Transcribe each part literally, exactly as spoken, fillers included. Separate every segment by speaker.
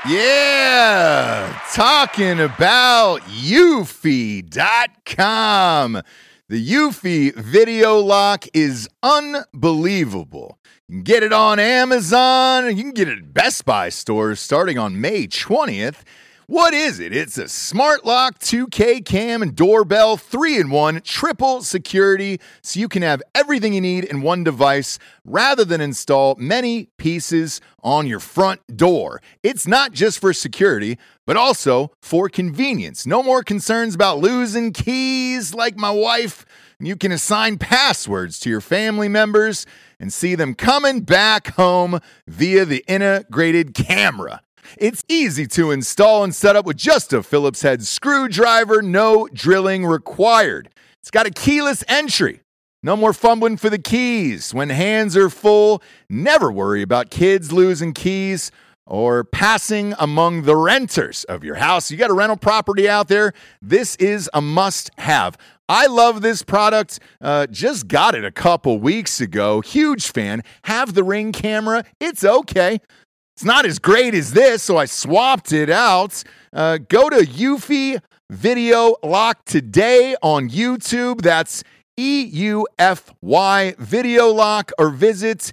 Speaker 1: Yeah, talking about Eufy dot com. The Eufy video lock is unbelievable. You can get it on Amazon. You can get it at Best Buy stores starting on May twentieth. What is it? It's a smart lock, two K cam, and doorbell, three in one, triple security, so you can have everything you need in one device rather than install many pieces on your front door. It's not just for security, but also for convenience. No more concerns about losing keys like my wife. You can assign passwords to your family members and see them coming back home via the integrated camera. It's easy to install and set up with just a Phillips head screwdriver, no drilling required. It's got a keyless entry. No more fumbling for the keys. When hands are full, never worry about kids losing keys or passing among the renters of your house. You got a rental property out there, this is a must-have. I love this product. Uh, just got it a couple weeks ago. Huge fan. Have the Ring camera. It's okay. It's not as great as this, so I swapped it out. Uh, go to Eufy Video Lock today on YouTube. That's E U F Y Video Lock, or visit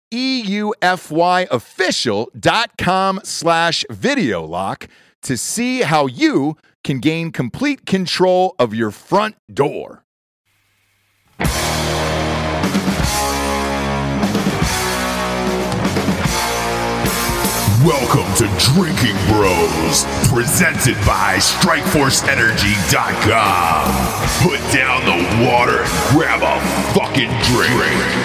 Speaker 1: eufyofficial.com slash video lock to see how you can gain complete control of your front door.
Speaker 2: Welcome to Drinking Bros, presented by strike force energy dot com. Put down the water and grab a fucking drink.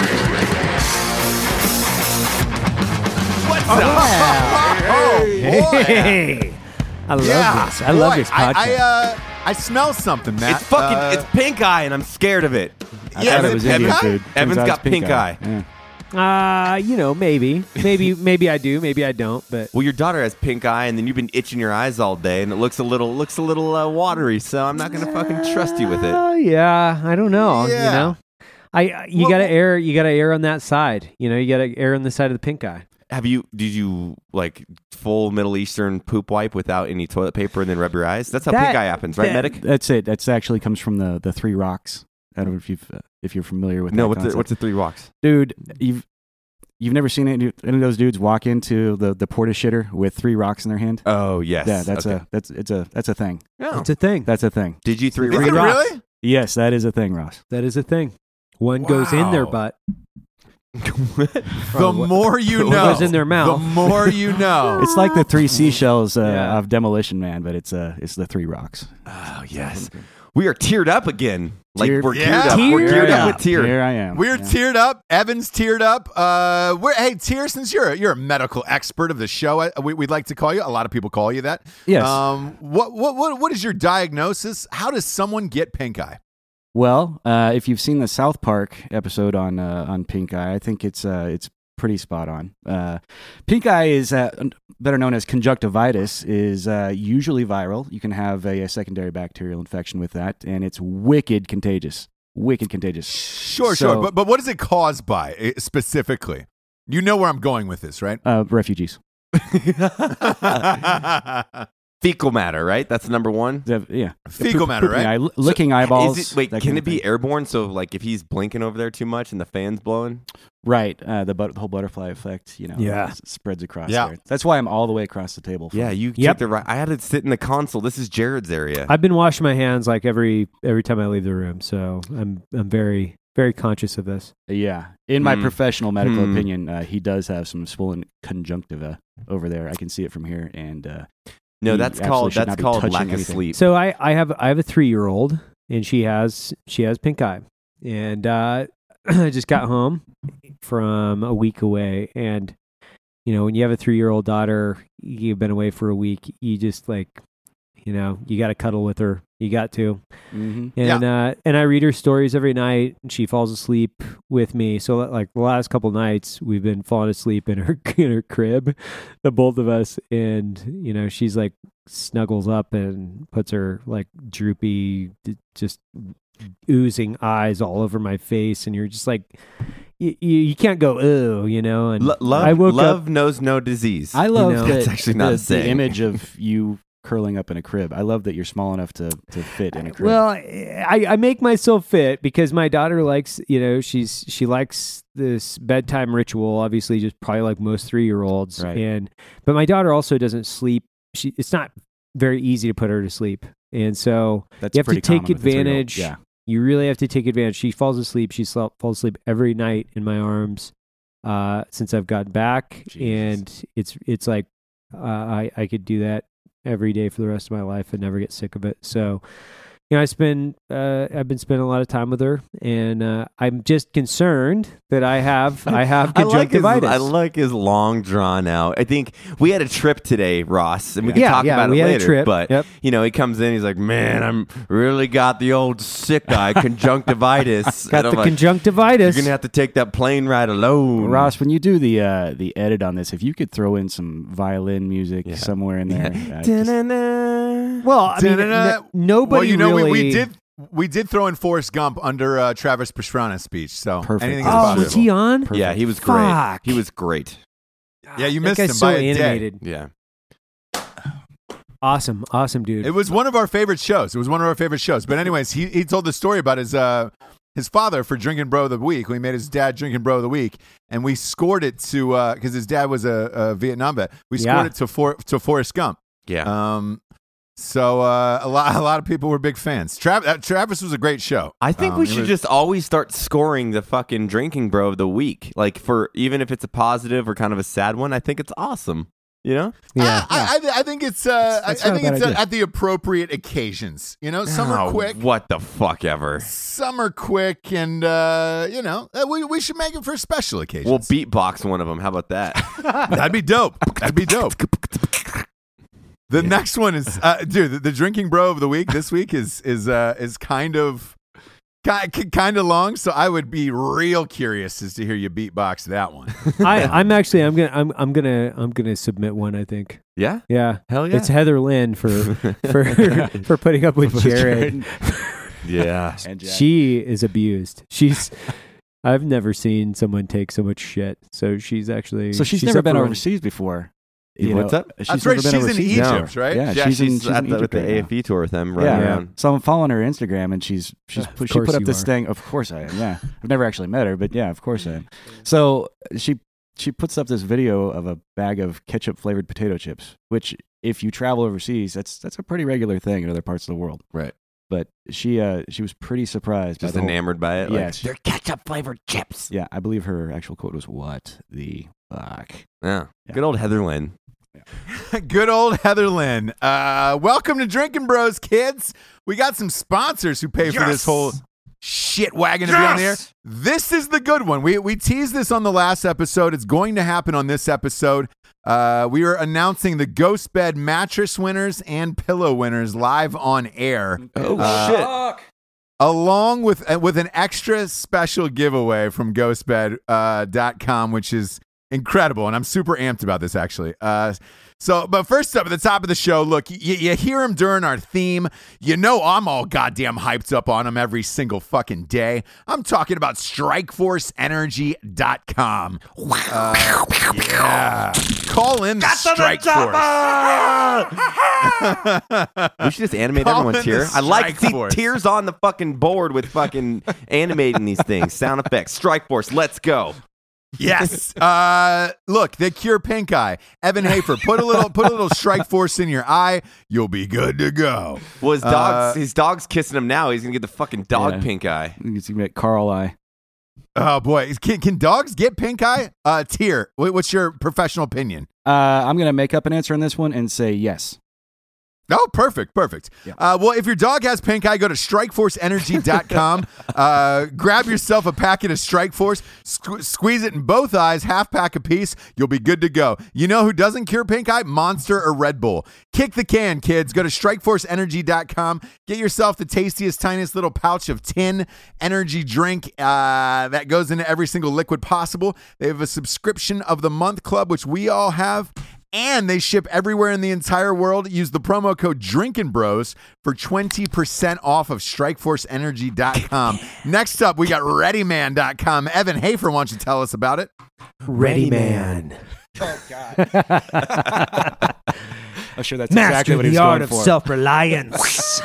Speaker 3: What's
Speaker 4: Oh,
Speaker 3: up?
Speaker 4: wow.
Speaker 3: Hey,
Speaker 4: Hey. I love
Speaker 3: Yeah,
Speaker 4: this. I love
Speaker 3: boy,
Speaker 4: this podcast.
Speaker 3: I, I, uh, I smell something, Matt.
Speaker 5: It's fucking,
Speaker 3: Uh,
Speaker 5: it's pink eye, and I'm scared of it.
Speaker 4: I
Speaker 3: yeah,
Speaker 4: thought
Speaker 3: is
Speaker 4: it was
Speaker 3: it
Speaker 4: Indian
Speaker 3: pink eye?
Speaker 4: food.
Speaker 5: Evan's
Speaker 4: Turns out
Speaker 5: got
Speaker 4: it's
Speaker 5: pink eye.
Speaker 4: Yeah.
Speaker 6: Uh, you know, maybe, maybe, maybe I do, maybe I don't. But
Speaker 5: Well, your daughter has pink eye, and then you've been itching your eyes all day, and it looks a little looks a little uh, watery. So I'm not gonna fucking trust you with it.
Speaker 6: Uh, yeah, I don't know.
Speaker 3: Yeah.
Speaker 6: You know, I I- you
Speaker 3: Well-
Speaker 6: gotta err. You gotta err on that side. You know, you gotta err on the side of the pink eye.
Speaker 5: Have you? Did you like full Middle Eastern poop wipe without any toilet paper and then rub your eyes? That's how
Speaker 6: That-
Speaker 5: pink eye happens, right,
Speaker 6: that-
Speaker 5: medic?
Speaker 4: That's it. That's actually comes from the the three rocks. I don't know if you've uh, if you're familiar with
Speaker 5: No,
Speaker 4: that
Speaker 5: what's the,
Speaker 4: concept.
Speaker 5: what's the three rocks?
Speaker 4: Dude, you've you've never seen any, any of those dudes walk into the the porta shitter with three rocks in their hand?
Speaker 5: Oh yes,
Speaker 4: Yeah, that's
Speaker 5: okay.
Speaker 4: a that's it's a that's a thing.
Speaker 5: Oh.
Speaker 6: It's a thing.
Speaker 4: That's a thing.
Speaker 5: Did you three
Speaker 3: Is
Speaker 5: rocks?
Speaker 3: it really?
Speaker 4: Yes, that is a thing, Ross.
Speaker 6: That is a thing. One goes in their
Speaker 3: Wow.
Speaker 6: butt.
Speaker 3: The more you
Speaker 6: One
Speaker 3: know.
Speaker 6: goes in their mouth.
Speaker 3: The more you know.
Speaker 4: It's like the three seashells uh,
Speaker 6: Yeah.
Speaker 4: of Demolition Man, but it's uh it's the three rocks.
Speaker 5: Oh yes, we are teared up again. Like
Speaker 4: Teared-
Speaker 5: we're
Speaker 3: Yeah.
Speaker 5: teared up. We're
Speaker 6: Teared
Speaker 5: teared
Speaker 6: up.
Speaker 5: up with tear.
Speaker 4: Here I am.
Speaker 3: We're
Speaker 4: Yeah.
Speaker 3: teared up. Evan's teared up. Uh, we're hey, Tear. Since you're a, you're a medical expert of the show, I, we, we'd like to call you. A lot of people call you that.
Speaker 4: Yes.
Speaker 3: Um. What what what what is your diagnosis? How does someone get pink eye?
Speaker 4: Well, uh, if you've seen the South Park episode on uh, on pink eye, I think it's uh, it's pretty spot on. Uh, pink eye is uh, better known as conjunctivitis. Is uh, usually viral. You can have a, a secondary bacterial infection with that, and it's wicked contagious. Wicked contagious.
Speaker 3: Sure,
Speaker 4: So-
Speaker 3: sure. But but what is it caused by eh, specifically? You know where I'm going with this, right?
Speaker 4: Uh, refugees.
Speaker 5: Fecal matter, right? That's number one.
Speaker 4: The- yeah.
Speaker 3: Fecal
Speaker 4: Poop-
Speaker 3: matter,
Speaker 4: pooping
Speaker 3: right?
Speaker 4: eye, li- licking eyeballs.
Speaker 5: Is it, wait,
Speaker 4: that
Speaker 5: can
Speaker 4: kind
Speaker 5: it
Speaker 4: of
Speaker 5: be
Speaker 4: thing.
Speaker 5: airborne? So, like, if he's blinking over there too much and the fan's blowing,
Speaker 4: Right. Uh, the, but- the whole butterfly effect, you know,
Speaker 6: Yeah.
Speaker 4: s- spreads across
Speaker 3: Yeah.
Speaker 4: there. That's why I'm all the way across the table. from-
Speaker 5: yeah, you
Speaker 6: Yep.
Speaker 5: took the right. I had to sit in the console. This is Jared's area.
Speaker 6: I've been washing my hands like every every time I leave the room, so I'm I'm very very conscious of this.
Speaker 4: Yeah. In my
Speaker 5: Hmm.
Speaker 4: professional medical
Speaker 5: Hmm.
Speaker 4: opinion, uh, he does have some swollen conjunctiva over there. I can see it from here. And uh,
Speaker 5: no,
Speaker 4: he
Speaker 5: that's
Speaker 4: absolutely
Speaker 5: called
Speaker 4: should
Speaker 5: that's
Speaker 4: not be
Speaker 5: called
Speaker 4: touching
Speaker 5: lack of
Speaker 4: anything.
Speaker 5: sleep.
Speaker 6: So I, I have I have a three year old and she has she has pink eye, and uh, I just got home from a week away, and you know when you have a three year old daughter, you've been away for a week, you just like you know you got to cuddle with her, you got to,
Speaker 4: Mhm.
Speaker 6: and uh, and I read her stories every night, and she falls asleep with me. So like the last couple nights, we've been falling asleep in her in her crib, the both of us, and you know she's like snuggles up and puts her like droopy, d- just oozing eyes all over my face, and you're just like, you, you can't go oh, you know. And
Speaker 5: Lo- love,
Speaker 6: I woke
Speaker 5: love
Speaker 6: up.
Speaker 5: knows no disease.
Speaker 4: I love
Speaker 6: know,
Speaker 4: that
Speaker 5: That's actually not
Speaker 4: the,
Speaker 5: a saying.
Speaker 4: the image of you curling up in a crib. I love that you're small enough to, to fit in a crib.
Speaker 6: Well, I, I make myself fit because my daughter likes, you know, she's she likes this bedtime ritual. Obviously, just probably like most three year olds.
Speaker 4: Right.
Speaker 6: And but my daughter also doesn't sleep. She it's not very easy to put her to sleep, and so
Speaker 4: That's
Speaker 6: you have to
Speaker 4: pretty
Speaker 6: take
Speaker 4: common with a three-year-old.
Speaker 6: advantage.
Speaker 4: Yeah.
Speaker 6: You really have to take advantage. She falls asleep. She sl- falls asleep every night in my arms uh, since I've gotten back,
Speaker 4: Jesus.
Speaker 6: and it's it's like uh, I I could do that every day for the rest of my life and never get sick of it. So, you know, I spend uh, I've been spending a lot of time with her, and uh, I'm just concerned that I have I have
Speaker 5: I like, his,
Speaker 6: conjunctivitis.
Speaker 5: I like his long drawn out. I think we had a trip today, Ross, and we can
Speaker 6: Yeah,
Speaker 5: talk
Speaker 6: yeah,
Speaker 5: about
Speaker 6: we
Speaker 5: it
Speaker 6: had a
Speaker 5: later.
Speaker 6: trip.
Speaker 5: But
Speaker 6: Yep.
Speaker 5: you know, he comes in, he's like, "Man, I'm really got the old sick eye conjunctivitis.
Speaker 6: Got
Speaker 5: And I'm
Speaker 6: the
Speaker 5: like,
Speaker 6: conjunctivitis.
Speaker 5: You're gonna have to take that plane ride alone,
Speaker 4: Ross, when you do the uh, the edit on this, if you could throw in some violin music
Speaker 5: Yeah.
Speaker 4: somewhere in there, uh, just-
Speaker 5: Da-na-na.
Speaker 6: well, I mean,
Speaker 3: Da-da-da.
Speaker 6: n- nobody
Speaker 3: well, you know,
Speaker 6: really.
Speaker 3: we, we did we did throw in Forrest Gump under uh, Travis Pastrana's speech, so
Speaker 4: Perfect.
Speaker 3: anything is
Speaker 6: Oh,
Speaker 3: possible.
Speaker 6: was he on?
Speaker 4: Perfect.
Speaker 5: Yeah, he was great.
Speaker 6: Fuck.
Speaker 5: He was great.
Speaker 3: Yeah, you
Speaker 6: That
Speaker 3: missed
Speaker 6: guy's
Speaker 3: him
Speaker 6: so
Speaker 3: by a day.
Speaker 6: animated.
Speaker 5: Yeah.
Speaker 6: Awesome, awesome dude.
Speaker 3: It was one of our favorite shows. It was one of our favorite shows. But anyways, he, he told the story about his uh his father for Drinking Bro of the Week. We made his dad Drinking Bro of the Week, and we scored it to because his dad was a, a Vietnam vet. We scored
Speaker 6: Yeah.
Speaker 3: it to for, to Forrest Gump.
Speaker 5: Yeah.
Speaker 3: Um, so uh, a lot a lot of people were big fans. Trav- uh, Travis was a great show.
Speaker 5: I think
Speaker 3: Um,
Speaker 5: we
Speaker 3: it
Speaker 5: should
Speaker 3: was-
Speaker 5: just always start scoring the fucking drinking bro of the week. Like for even if it's a positive or kind of a sad one, I think it's awesome. You know?
Speaker 6: yeah,
Speaker 3: I, I, I think it's uh, I,
Speaker 6: That's
Speaker 3: I
Speaker 6: not a
Speaker 3: think
Speaker 6: bad
Speaker 3: it's uh,
Speaker 6: idea.
Speaker 3: at the appropriate occasions. You know, some are
Speaker 5: Oh,
Speaker 3: quick.
Speaker 5: What the fuck ever.
Speaker 3: Some are quick, and uh, you know, uh, we we should make it for special occasions.
Speaker 5: We'll beatbox one of them. How about that?
Speaker 3: That'd be dope. That'd be dope. The next one is, uh, dude. The, the drinking bro of the week this week is is uh, is kind of ki- kind of long. So I would be real curious as to hear you beatbox that one.
Speaker 6: I, I'm actually I'm gonna I'm I'm gonna I'm gonna submit one. I think.
Speaker 5: Yeah?
Speaker 6: Yeah,
Speaker 5: Hell yeah.
Speaker 6: it's Heather Lynn for for for putting up with Jared.
Speaker 5: yeah.
Speaker 4: And Jack.
Speaker 6: She is abused. She's. I've never seen someone take so much shit. So she's actually.
Speaker 4: So she's, never
Speaker 6: up
Speaker 4: been
Speaker 6: for-
Speaker 4: overseas before.
Speaker 5: What's up?
Speaker 4: She's
Speaker 3: That's
Speaker 4: never
Speaker 3: right.
Speaker 4: been
Speaker 3: She's in
Speaker 4: overseas
Speaker 3: Egypt,
Speaker 4: before.
Speaker 3: right?
Speaker 4: Yeah,
Speaker 5: Yeah,
Speaker 4: she's, in,
Speaker 5: she's
Speaker 4: she's
Speaker 5: at
Speaker 4: in
Speaker 5: the, with
Speaker 4: Egypt
Speaker 5: the
Speaker 4: right
Speaker 5: A
Speaker 4: now.
Speaker 5: F E tour with them running
Speaker 4: Yeah.
Speaker 5: around.
Speaker 4: So I'm following her Instagram, and she's she's
Speaker 6: Of
Speaker 4: put, she
Speaker 6: course
Speaker 4: put up
Speaker 6: you
Speaker 4: this
Speaker 6: are.
Speaker 4: thing. Of course I am. Yeah, I've never actually met her, but yeah, of course I am. So she she puts up this video of a bag of ketchup flavored potato chips, which if you travel overseas, that's that's a pretty regular thing in other parts of the world.
Speaker 3: Right.
Speaker 4: But she uh she was pretty surprised.
Speaker 5: Just
Speaker 4: by the whole-
Speaker 5: enamored by it.
Speaker 4: Yeah,
Speaker 5: Like,
Speaker 4: she-
Speaker 5: they're ketchup flavored chips.
Speaker 4: Yeah, I believe her actual quote was, "What the fuck?"
Speaker 5: Yeah.
Speaker 4: Yeah.
Speaker 5: Good old Heather Lynn.
Speaker 3: Good old Heather Lynn. Uh, welcome to Drinking Bros, kids. We got some sponsors who pay for this
Speaker 5: Yes.
Speaker 3: whole shit wagon to be on the air.
Speaker 5: Yes.
Speaker 3: This is the good one. We we teased this on the last episode. It's going to happen on this episode. Uh, we are announcing the Ghost Bed mattress winners and pillow winners live on air.
Speaker 5: Oh,
Speaker 3: Uh,
Speaker 5: shit.
Speaker 3: Along with uh, with an extra special giveaway from ghost bed dot com, which is incredible, and I'm super amped about this actually. Uh, so, but first up at the top of the show, look, y- you hear him during our theme. You know I'm all goddamn hyped up on him every single fucking day. I'm talking about strike force energy dot com. Uh, yeah. Call in the Strike Force.
Speaker 5: We should just animate
Speaker 3: Call
Speaker 5: everyone's
Speaker 3: in the
Speaker 5: here. I like to
Speaker 3: Strike
Speaker 5: see
Speaker 3: Force.
Speaker 5: tears on the fucking board with fucking animating these things. Sound effects. Strike Force. Let's go.
Speaker 3: Yes. Uh, look, they cure pink eye. Evan Hafer, put a little put a little Strike Force in your eye. You'll be good to go.
Speaker 5: Well, his dog's,
Speaker 3: Uh,
Speaker 5: his dog's kissing him now. He's going to get the fucking dog
Speaker 4: Yeah.
Speaker 5: pink eye.
Speaker 4: It's gonna be Carl Eye.
Speaker 3: Oh boy, can, can dogs get pink eye? Uh, Tier, wh- what's your professional opinion?
Speaker 4: Uh, I'm gonna make up an answer on this one and say yes.
Speaker 3: Oh, perfect, perfect.
Speaker 4: Yeah.
Speaker 3: Uh, well, if your dog has pink eye, go to strike force energy dot com. uh, grab yourself a packet of Strike Force, sque- squeeze it in both eyes, half pack a piece. You'll be good to go. You know who doesn't cure pink eye? Monster or Red Bull. Kick the can, kids. Go to strike force energy dot com. Get yourself the tastiest, tiniest little pouch of tin energy drink uh, that goes into every single liquid possible. They have a subscription of the month club, which we all have. and they ship everywhere in the entire world. Use the promo code Drinkin' Bros for twenty percent off of strike force energy dot com. Next up, we got ready man dot com. Evan Hafer, why don't you tell us about it?
Speaker 6: Ready Man.
Speaker 4: Oh God. I'm sure that's
Speaker 6: Master
Speaker 4: exactly what he
Speaker 6: the
Speaker 4: was
Speaker 6: art
Speaker 4: going
Speaker 6: of
Speaker 4: for.
Speaker 6: self-reliance.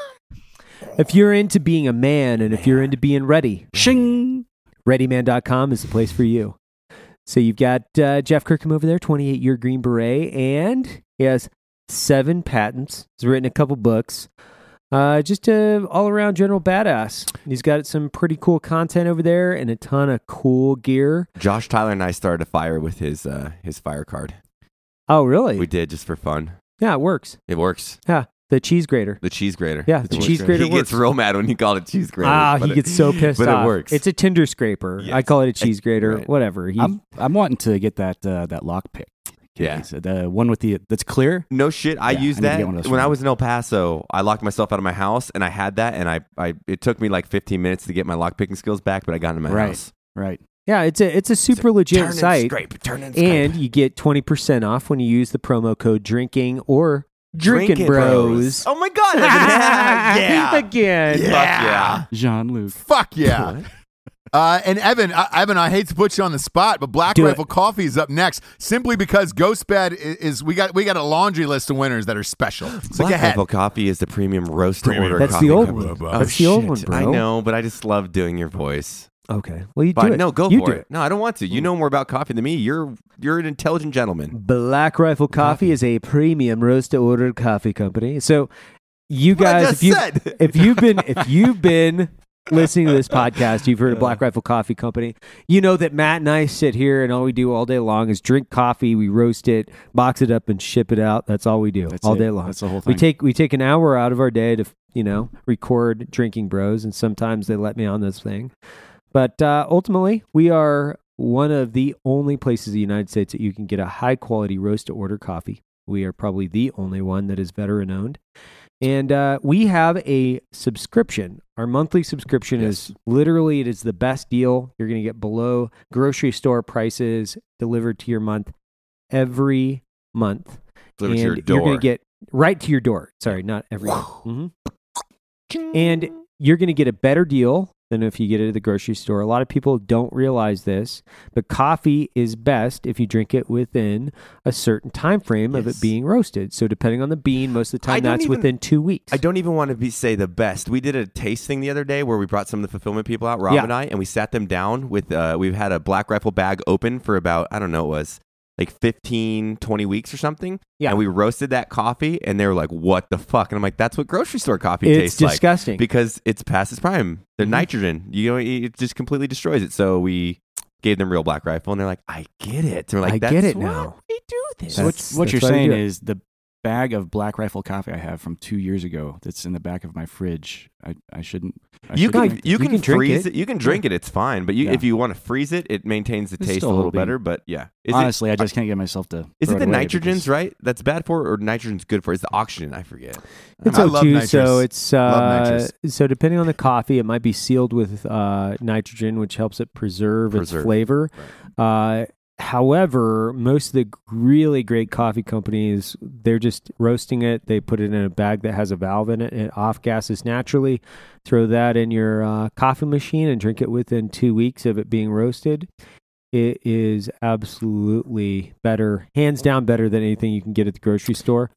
Speaker 6: If you're into being a man and if you're into being ready,
Speaker 4: Shing.
Speaker 6: ready man dot com is the place for you. So you've got uh, Jeff Kirkham over there, twenty-eight year Green Beret, and he has seven patents. He's written a couple books. Uh, just a all-around general badass. He's got some pretty cool content over there and a ton of cool gear.
Speaker 5: Josh Tyler and I started a fire with his uh, his fire card.
Speaker 6: Oh, really?
Speaker 5: We did just for fun.
Speaker 6: Yeah, it works.
Speaker 5: It works.
Speaker 6: Yeah, the cheese grater.
Speaker 5: The cheese grater.
Speaker 6: Yeah, the
Speaker 5: It
Speaker 6: cheese
Speaker 5: works.
Speaker 6: grater
Speaker 5: He
Speaker 6: works.
Speaker 5: gets real mad when you call it cheese grater.
Speaker 6: Ah,
Speaker 5: but
Speaker 6: he
Speaker 5: it-
Speaker 6: gets so pissed
Speaker 5: but
Speaker 6: off.
Speaker 5: it works.
Speaker 6: It's a Tinder scraper.
Speaker 5: Yes.
Speaker 6: I call it a cheese grater.
Speaker 5: Right.
Speaker 6: Whatever. He,
Speaker 4: I'm I'm wanting to get that uh, that lock pick.
Speaker 5: Yeah.
Speaker 4: So the one with the that's clear.
Speaker 5: No shit. I
Speaker 4: Yeah,
Speaker 5: used
Speaker 4: I need to
Speaker 5: that
Speaker 4: get one of those
Speaker 5: when
Speaker 4: from
Speaker 5: I
Speaker 4: him.
Speaker 5: was in El Paso. I locked myself out of my house, and I had that, and I, I it took me like fifteen minutes to get my lock picking skills back, but I got into my
Speaker 4: Right.
Speaker 5: house.
Speaker 4: Right.
Speaker 6: yeah, it's a it's a super legit
Speaker 5: Turn and
Speaker 6: site.
Speaker 5: scrape, turn and scrape.
Speaker 6: And you get twenty percent off when you use the promo code drinking or drinking
Speaker 5: Drinkin'
Speaker 6: bros.
Speaker 5: Oh my god! yeah.
Speaker 6: Again.
Speaker 5: Fuck yeah.
Speaker 4: Jean-Luc.
Speaker 3: Fuck yeah. Uh, and Evan, uh, Evan, I hate to put you on the spot, but Black
Speaker 6: Do
Speaker 3: Rifle
Speaker 6: it.
Speaker 3: Coffee is up next, simply because Ghost Bed is, is we got we got a laundry list of winners that are special. So
Speaker 5: Black
Speaker 3: go ahead.
Speaker 5: Rifle Coffee is the premium roast to
Speaker 3: Premium
Speaker 5: order
Speaker 6: That's
Speaker 5: coffee.
Speaker 6: the old
Speaker 3: Blah,
Speaker 6: one.
Speaker 3: blah, blah.
Speaker 5: Oh,
Speaker 6: That's the old
Speaker 5: shit.
Speaker 6: one, bro.
Speaker 5: I know, but I just love doing your voice.
Speaker 6: Okay. Well, you do
Speaker 5: Fine.
Speaker 6: it.
Speaker 5: No, go
Speaker 6: you
Speaker 5: for
Speaker 6: do
Speaker 5: it. No, I don't want to. You know more about coffee than me. You're you're an intelligent gentleman.
Speaker 6: Black Rifle Coffee is a premium roast to order coffee company. So you
Speaker 5: What I
Speaker 6: guys,
Speaker 5: just
Speaker 6: if you
Speaker 5: said.
Speaker 6: if you've been if you've been listening to this podcast, you've heard of Black Rifle Coffee Company. You know that Matt and I sit here and all we do all day long is drink coffee. We roast it, box it up, and ship it out. That's all we do
Speaker 4: That's
Speaker 6: all
Speaker 4: it.
Speaker 6: day long.
Speaker 4: That's the whole
Speaker 6: We
Speaker 4: thing.
Speaker 6: take we take an hour out of our day to you know record Drinking Bros, and sometimes they let me on this thing. But uh, ultimately, we are one of the only places in the United States that you can get a high quality roast to order coffee. We are probably the only one that is veteran owned. And uh, we have a subscription. Our monthly subscription is literally, it is the best deal. You're going to get below grocery store prices delivered to your month every month.
Speaker 5: Delivered to
Speaker 6: and
Speaker 5: your door.
Speaker 6: You're going to get right to your door. Sorry, not every month. Mhm. And you're going to get a better deal than if you get it at the grocery store. A lot of people don't realize this, but coffee is best if you drink it within a certain time frame of
Speaker 5: Yes.
Speaker 6: it being roasted. So depending on the bean, most of the
Speaker 5: I
Speaker 6: time
Speaker 5: don't
Speaker 6: that's
Speaker 5: even-
Speaker 6: within two weeks.
Speaker 5: I don't even want to be say the best. We did a tasting the other day where we brought some of the fulfillment people out, Rob
Speaker 6: Yeah.
Speaker 5: and I, and we sat them down with. Uh, we've had a Black Rifle bag open for about I don't know, it was like fifteen, twenty weeks or something.
Speaker 6: Yeah.
Speaker 5: And we roasted that coffee, and they were like, "What the fuck?" And I'm like, "That's what grocery store coffee
Speaker 6: It's
Speaker 5: tastes like."
Speaker 6: disgusting.
Speaker 5: Because it's past its prime. The
Speaker 6: Mhm.
Speaker 5: nitrogen, you know, it just completely destroys it. So we gave them real Black Rifle, and they're like, "I get it." And we're like,
Speaker 6: I
Speaker 5: That's
Speaker 6: get it
Speaker 5: why
Speaker 6: now.
Speaker 5: We do this.
Speaker 4: So what,
Speaker 6: That's-
Speaker 4: what
Speaker 6: that's
Speaker 4: you're
Speaker 6: why we
Speaker 4: saying
Speaker 6: do it.
Speaker 4: is the bag of Black Rifle coffee I have from two years ago that's in the back of my fridge. I, I shouldn't. I
Speaker 5: You
Speaker 4: shouldn't
Speaker 5: can
Speaker 4: drink
Speaker 5: you
Speaker 6: You
Speaker 5: can,
Speaker 6: can drink
Speaker 5: freeze
Speaker 6: it.
Speaker 5: it. You can drink it. It's fine. But you,
Speaker 4: Yeah.
Speaker 5: if you want to freeze it, it maintains the
Speaker 4: It's
Speaker 5: taste a
Speaker 4: still a
Speaker 5: little
Speaker 4: little
Speaker 5: better. But yeah, is
Speaker 4: Honestly,
Speaker 5: it,
Speaker 4: I just can't get myself to.
Speaker 5: is
Speaker 4: throw
Speaker 5: it the
Speaker 4: away
Speaker 5: nitrogens
Speaker 4: because-
Speaker 5: right? That's bad for, or nitrogen's good for? It's the oxygen. I forget.
Speaker 6: It's
Speaker 3: I
Speaker 6: O two,
Speaker 3: love nitrous.
Speaker 6: so it's
Speaker 3: Love
Speaker 6: uh,
Speaker 3: nitrous.
Speaker 6: so depending on the coffee, it might be sealed with uh, nitrogen, which helps it preserve,
Speaker 5: Preserve.
Speaker 6: its flavor. Uh, however, most of the really great coffee companies, they're just roasting it. They put it in a bag that has a valve in it, and it off gases naturally. Throw that in your uh, coffee machine and drink it within two weeks of it being roasted. It is absolutely better, hands down better than anything you can get at the grocery store.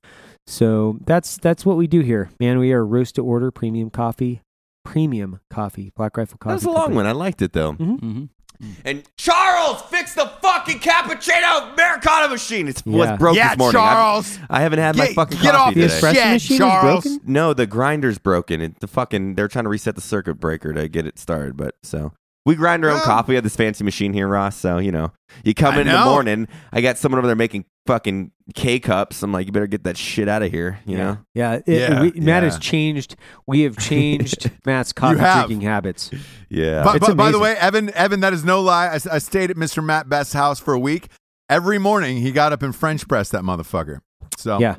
Speaker 6: So that's that's what we do here, man. We are roast to order premium coffee, premium coffee, Black Rifle Coffee.
Speaker 5: That was a long
Speaker 6: Company.
Speaker 5: one. I liked it though.
Speaker 4: Mhm.
Speaker 5: And Charles, fix the fucking cappuccino Americano machine. It's
Speaker 6: Yeah.
Speaker 5: what's broke
Speaker 3: Yeah,
Speaker 5: this morning.
Speaker 3: Charles.
Speaker 5: I, I haven't had my
Speaker 3: Get-
Speaker 5: fucking
Speaker 3: get off
Speaker 5: coffee
Speaker 6: The
Speaker 3: this
Speaker 5: today.
Speaker 6: espresso
Speaker 3: shit,
Speaker 6: machine
Speaker 3: Charles.
Speaker 6: is broken.
Speaker 5: No, the grinder's broken. It, the fucking they're trying to reset the circuit breaker to get it started. But so we grind our own
Speaker 3: Oh.
Speaker 5: coffee. We have this fancy machine here, Ross. So you know, you come
Speaker 3: I
Speaker 5: in, in the
Speaker 3: know.
Speaker 5: morning. I got someone over there making fucking K cups. I'm like, you better get that shit out of here. You know.
Speaker 6: Yeah, it,
Speaker 3: Yeah,
Speaker 6: we, Matt
Speaker 3: yeah.
Speaker 6: has changed. We have changed Matt's coffee
Speaker 3: have.
Speaker 6: drinking habits.
Speaker 5: Yeah.
Speaker 3: But,
Speaker 6: It's
Speaker 3: but by the
Speaker 6: amazing.
Speaker 3: way, Evan, Evan, that is no lie. I, I stayed at Mister Matt Best's house for a week. Every morning, he got up and French pressed that motherfucker. So
Speaker 6: Yeah,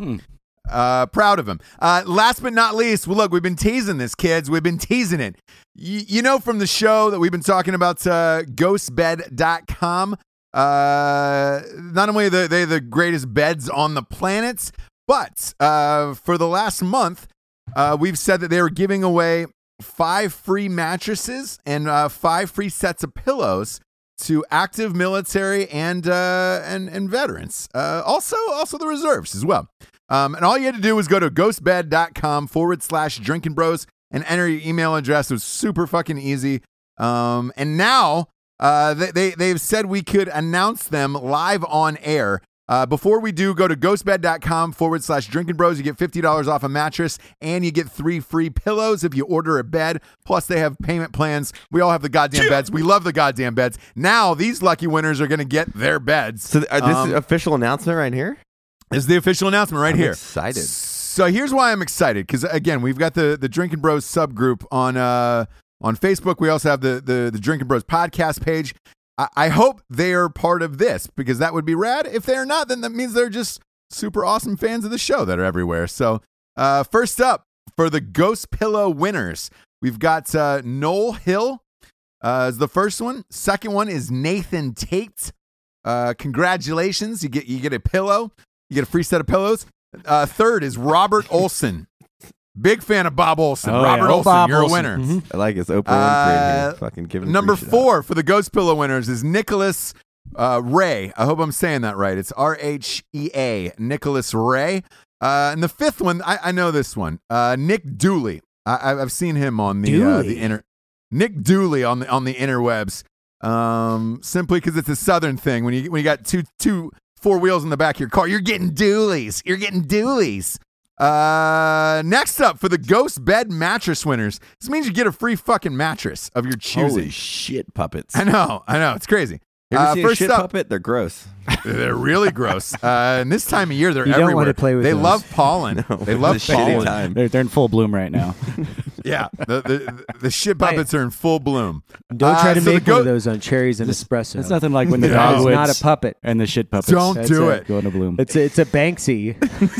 Speaker 3: Uh, proud of him. Uh, last but not least, well, look, we've been teasing this, kids. We've been teasing it. Y- you know from the show that we've been talking about uh, ghost bed dot com. Uh, not only are they they the greatest beds on the planet, but uh, for the last month, uh, we've said that they were giving away five free mattresses and uh, five free sets of pillows to active military and uh, and and veterans. Uh, also, also the reserves as well. Um, and all you had to do was go to ghostbed.com forward slash drinking bros and enter your email address. It was super fucking easy. Um, and now uh, they, they, they've said we could announce them live on air. Uh, before we do, go to ghostbed.com forward slash drinking bros. You get fifty dollars off a mattress and you get three free pillows if you order a bed. Plus, they have payment plans. We all have the goddamn beds. We love the goddamn beds. Now, these lucky winners are going to get their beds.
Speaker 5: So uh, this
Speaker 3: Um,
Speaker 5: is official announcement right here?
Speaker 3: This is the official announcement right
Speaker 5: I'm
Speaker 3: here.
Speaker 5: excited.
Speaker 3: So here's why I'm excited, because again, we've got the the Drinking Bros subgroup on uh on Facebook. We also have the the the Drinking Bros podcast page. I, I hope they are part of this, because that would be rad. If they are not, then that means they're just super awesome fans of the show that are everywhere. So uh, first up for the Ghost Pillow winners, we've got uh, Noel Hill uh, is the first one. Second one is Nathan Tate. Uh, congratulations, you get you get a pillow. You get a free set of pillows. Uh, third is Robert Olson. Big fan of Bob Olson.
Speaker 4: Oh,
Speaker 3: Robert
Speaker 4: yeah. Oh,
Speaker 3: Olson,
Speaker 4: Bob
Speaker 3: you're
Speaker 4: Olson.
Speaker 3: a winner.
Speaker 4: Mhm.
Speaker 5: I like his Oprah Winfrey in
Speaker 3: Uh,
Speaker 5: here. Fucking giving
Speaker 3: Number
Speaker 5: free shit
Speaker 3: four for the Ghost Pillow winners is Nicholas uh, Ray. I hope I'm saying that right. It's R H E A, Nicholas Ray. Uh, and the fifth one, I, I know this one. Uh, Nick Dooley. I, I've seen him on the uh, the
Speaker 6: Dooley?
Speaker 3: inter. Nick Dooley on the on the interwebs. Um, simply because it's a Southern thing. When you when you got two two four wheels in the back of your car, you're getting doolies. You're getting doolies. Uh, next up for the Ghost Bed mattress winners. This means you get a free fucking mattress of your choosing.
Speaker 5: Holy shit puppets.
Speaker 3: I know, I know, it's crazy.
Speaker 5: You ever
Speaker 3: Uh,
Speaker 5: seen a
Speaker 3: first
Speaker 5: shit
Speaker 3: up,
Speaker 5: puppet? They're gross.
Speaker 3: they're really gross. Uh, and this time of year, they're
Speaker 6: You don't
Speaker 3: everywhere.
Speaker 6: want to play with
Speaker 3: they
Speaker 6: those.
Speaker 3: love pollen.
Speaker 5: No,
Speaker 3: they love
Speaker 5: it's a shitty
Speaker 3: pollen.
Speaker 5: time.
Speaker 4: They're, they're in full bloom right now.
Speaker 3: Yeah, the, the, the shit puppets are in full bloom.
Speaker 6: Don't try
Speaker 3: Uh,
Speaker 6: to
Speaker 3: so the
Speaker 6: make
Speaker 3: go-
Speaker 6: one of those on cherries and
Speaker 4: It's-
Speaker 6: espresso.
Speaker 4: It's nothing like when the
Speaker 3: No.
Speaker 6: It's
Speaker 4: dogwoods
Speaker 6: not a puppet.
Speaker 4: and the shit puppets
Speaker 3: Don't
Speaker 6: That's
Speaker 3: do
Speaker 6: it.
Speaker 3: it.
Speaker 4: go into bloom.
Speaker 6: It's a, it's a Banksy.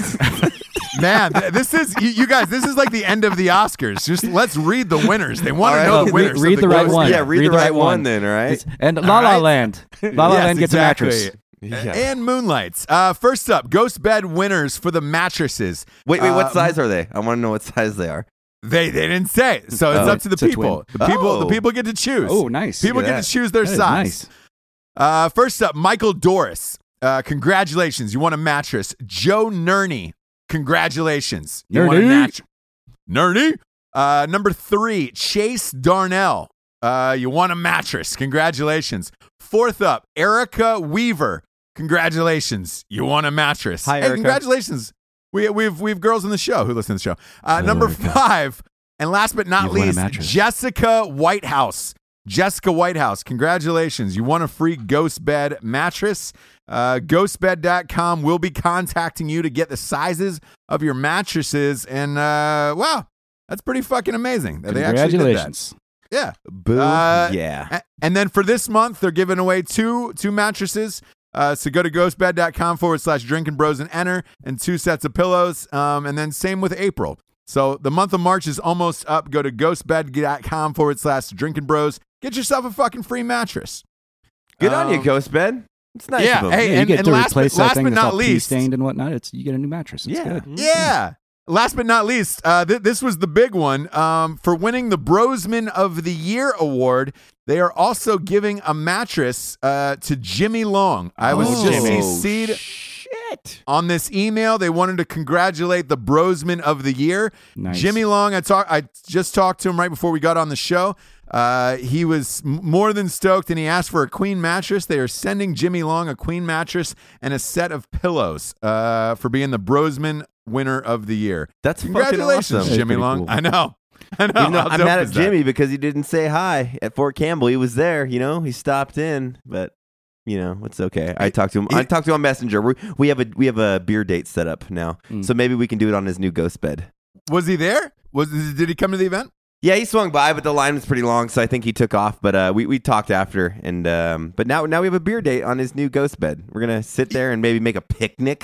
Speaker 3: Man, th- this is you, you guys. This is like the end of the Oscars. Just let's read the winners. They want to
Speaker 5: All right.
Speaker 3: know the
Speaker 5: Read-
Speaker 3: winners.
Speaker 4: read
Speaker 3: of
Speaker 4: the right
Speaker 3: Ghost
Speaker 4: one.
Speaker 3: Bed.
Speaker 5: Yeah, read,
Speaker 4: Read
Speaker 5: the
Speaker 4: the
Speaker 5: right
Speaker 4: right
Speaker 5: one
Speaker 4: one.
Speaker 5: then, all right?
Speaker 4: It's- and La
Speaker 3: All
Speaker 4: La
Speaker 3: right.
Speaker 4: Land. La La
Speaker 3: Yes,
Speaker 4: Land gets
Speaker 3: exactly.
Speaker 4: a mattress.
Speaker 5: Yeah.
Speaker 3: And Moonlights. Uh, first up, Ghost Bed winners for the mattresses.
Speaker 5: Wait, wait,
Speaker 3: Uh,
Speaker 5: what size are they? I want to know what size they are.
Speaker 3: They they didn't say, so it's
Speaker 5: Oh,
Speaker 3: up to the
Speaker 4: it's a
Speaker 3: people.
Speaker 4: twin.
Speaker 3: The people the
Speaker 5: Oh.
Speaker 3: people get to choose.
Speaker 4: Oh, nice.
Speaker 3: People
Speaker 5: Look at
Speaker 3: get
Speaker 5: that.
Speaker 3: to choose their
Speaker 4: That is
Speaker 3: size.
Speaker 4: nice.
Speaker 3: Uh, first up, Michael Doris. Uh, congratulations, you won a mattress. Joe Nerney. Congratulations, you won a
Speaker 4: Nerney.
Speaker 3: mattress. Nerney. Uh, number three, Chase Darnell. Uh, you won a mattress. Congratulations. Fourth up, Erica Weaver. Congratulations, you won a mattress.
Speaker 6: Hi,
Speaker 3: Hey,
Speaker 6: Erica.
Speaker 3: congratulations. We we have we have girls in the show who listen to the show. Uh,
Speaker 4: Hello,
Speaker 3: number
Speaker 4: Erica.
Speaker 3: five, and last but not
Speaker 4: You've won a
Speaker 3: least,
Speaker 4: mattress.
Speaker 3: Jessica Whitehouse. Jessica Whitehouse, congratulations. You won a free Ghost Bed mattress. Uh, ghost bed dot com will be contacting you to get the sizes of your mattresses. And uh, wow, that's pretty fucking amazing that they actually did that.
Speaker 4: Congratulations.
Speaker 3: Yeah.
Speaker 5: Boo.
Speaker 3: Uh,
Speaker 5: yeah.
Speaker 3: A- And then for this month, they're giving away two two mattresses. Uh, so go to ghostbed.com forward slash drinking bros and enter, and two sets of pillows. Um, and then same with April. So the month of March is almost up. Go to ghostbed.com forward slash drinking bros. Get yourself a fucking free mattress.
Speaker 5: Good on you,
Speaker 3: Um,
Speaker 5: Ghost Bed. It's nice
Speaker 3: yeah,
Speaker 5: of them.
Speaker 3: hey,
Speaker 4: Yeah, you
Speaker 3: and,
Speaker 4: get
Speaker 3: and
Speaker 4: to
Speaker 3: last, but,
Speaker 4: replace that
Speaker 3: last
Speaker 4: thing
Speaker 3: but
Speaker 4: that's
Speaker 3: not
Speaker 4: all pee
Speaker 3: least,
Speaker 4: stained and whatnot. It's you get a new mattress. It's
Speaker 5: Yeah.
Speaker 4: good.
Speaker 3: yeah. Last but not least, uh, th- this was the big one. Um, for winning the Brosman of the Year award, they are also giving a mattress uh, to Jimmy Long. I was
Speaker 4: Oh.
Speaker 3: just
Speaker 5: Oh,
Speaker 3: C C'd
Speaker 5: shit.
Speaker 3: on this email. They wanted to congratulate the Brosman of the Year.
Speaker 4: Nice.
Speaker 3: Jimmy Long, I talk, I just talked to him right before we got on the show. Uh, he was m- more than stoked, and he asked for a queen mattress. They are sending Jimmy Long a queen mattress and a set of pillows uh, for being the Brosman winner of the year.
Speaker 5: That's fucking
Speaker 3: Congratulations,
Speaker 5: awesome.
Speaker 4: That's
Speaker 3: Jimmy
Speaker 4: pretty
Speaker 3: Long.
Speaker 4: cool.
Speaker 3: I know. I know.
Speaker 5: Even though
Speaker 3: How
Speaker 5: I'm
Speaker 3: dope
Speaker 5: mad
Speaker 3: is
Speaker 5: at
Speaker 3: that?
Speaker 5: Jimmy because he didn't say hi at Fort Campbell. He was there, you know. He stopped in, but you know it's okay. I talked to him. I
Speaker 3: He-
Speaker 5: talked to him on Messenger. We we have a we have a beer date set up now,
Speaker 4: Mm.
Speaker 5: so maybe we can do it on his new Ghost Bed.
Speaker 3: Was he there? Was Did he come to the event?
Speaker 5: Yeah, he swung by, but the line was pretty long, so I think he took off. But uh, we we talked after, and um, but now now we have a beer date on his new Ghost Bed. We're gonna sit there and maybe make a picnic.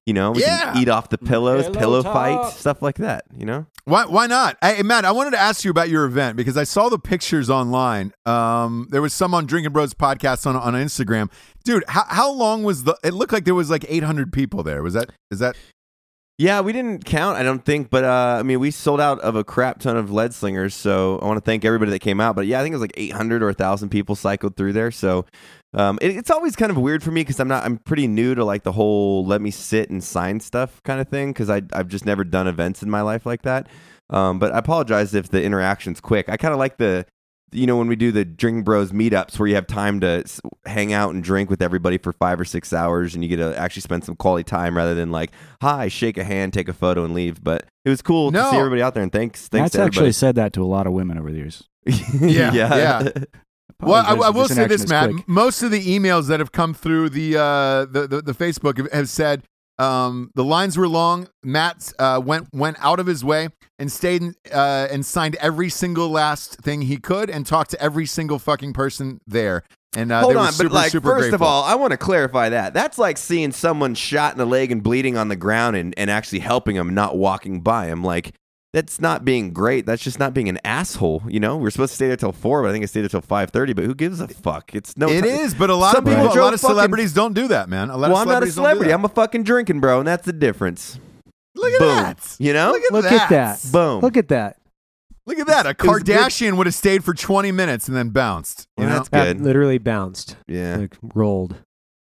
Speaker 5: You know, we
Speaker 3: Yeah.
Speaker 5: can eat off the pillows,
Speaker 4: Pillow
Speaker 5: pillow
Speaker 4: talk.
Speaker 5: fights, stuff like that. You know,
Speaker 3: Why? Why not? Hey, Matt, I wanted to ask you about your event because I saw the pictures online. Um, there was some on Drinking Bros podcast on on Instagram. Dude, how how long was the? It looked like there was like eight hundred people there. Was that? Is that?
Speaker 5: yeah, we didn't count, I don't think, but uh, I mean, we sold out of a crap ton of lead slingers. So I want to thank everybody that came out. But yeah, I think it was like eight hundred or a thousand people cycled through there. So um, it, it's always kind of weird for me because I'm not, I'm pretty new to like the whole let me sit and sign stuff kind of thing because I I've just never done events in my life like that. Um, but I apologize if the interaction's quick. I kind of like the, you know, when we do the Drinking Bros meetups where you have time to s- hang out and drink with everybody for five or six hours and you get to actually spend some quality time rather than like, hi, shake a hand, take a photo and leave. But it was cool
Speaker 3: No.
Speaker 5: to see everybody out there and thanks, thanks
Speaker 4: Matt's
Speaker 5: to everybody.
Speaker 4: actually said that to a lot of women over the years.
Speaker 3: Yeah, yeah. Well, I,
Speaker 4: Apologize
Speaker 3: I
Speaker 4: if
Speaker 3: will say
Speaker 4: interaction
Speaker 3: this,
Speaker 4: is
Speaker 3: Matt.
Speaker 4: quick.
Speaker 3: Most of the emails that have come through the uh, the, the the Facebook have, have said um, the lines were long. Matt uh, went went out of his way and stayed uh, and signed every single last thing he could and talked to every single fucking person there. And uh,
Speaker 5: Hold
Speaker 3: they were
Speaker 5: on,
Speaker 3: super,
Speaker 5: but like,
Speaker 3: super
Speaker 5: first
Speaker 3: grateful.
Speaker 5: of all, I want to clarify that. That's like seeing someone shot in the leg and bleeding on the ground and, and actually helping him, not walking by him. Like, that's not being great. That's just not being an asshole. You know, we're supposed to stay there till four, but I think I stayed there till five thirty. But who gives a fuck? It's no.
Speaker 3: it
Speaker 5: ti-
Speaker 3: is, but a lot
Speaker 5: Some
Speaker 3: of people,
Speaker 5: people
Speaker 3: a
Speaker 5: drove
Speaker 3: lot of
Speaker 5: fucking-
Speaker 3: celebrities don't do that, man. A lot
Speaker 5: Well,
Speaker 3: of
Speaker 5: I'm not a
Speaker 3: celebrities don't do
Speaker 5: celebrity.
Speaker 3: that.
Speaker 5: I'm a fucking drinking bro, and that's the difference.
Speaker 3: Look at
Speaker 5: Boom.
Speaker 3: that.
Speaker 5: You know?
Speaker 3: Look at
Speaker 6: Look
Speaker 3: that.
Speaker 6: at that.
Speaker 5: Boom.
Speaker 6: Look at that.
Speaker 3: Look at that. A
Speaker 5: It was good.
Speaker 3: Kardashian would have stayed for twenty minutes and then bounced. You
Speaker 5: Well,
Speaker 3: know?
Speaker 5: that's
Speaker 6: That
Speaker 5: good.
Speaker 6: literally bounced,
Speaker 5: Yeah.
Speaker 6: like rolled.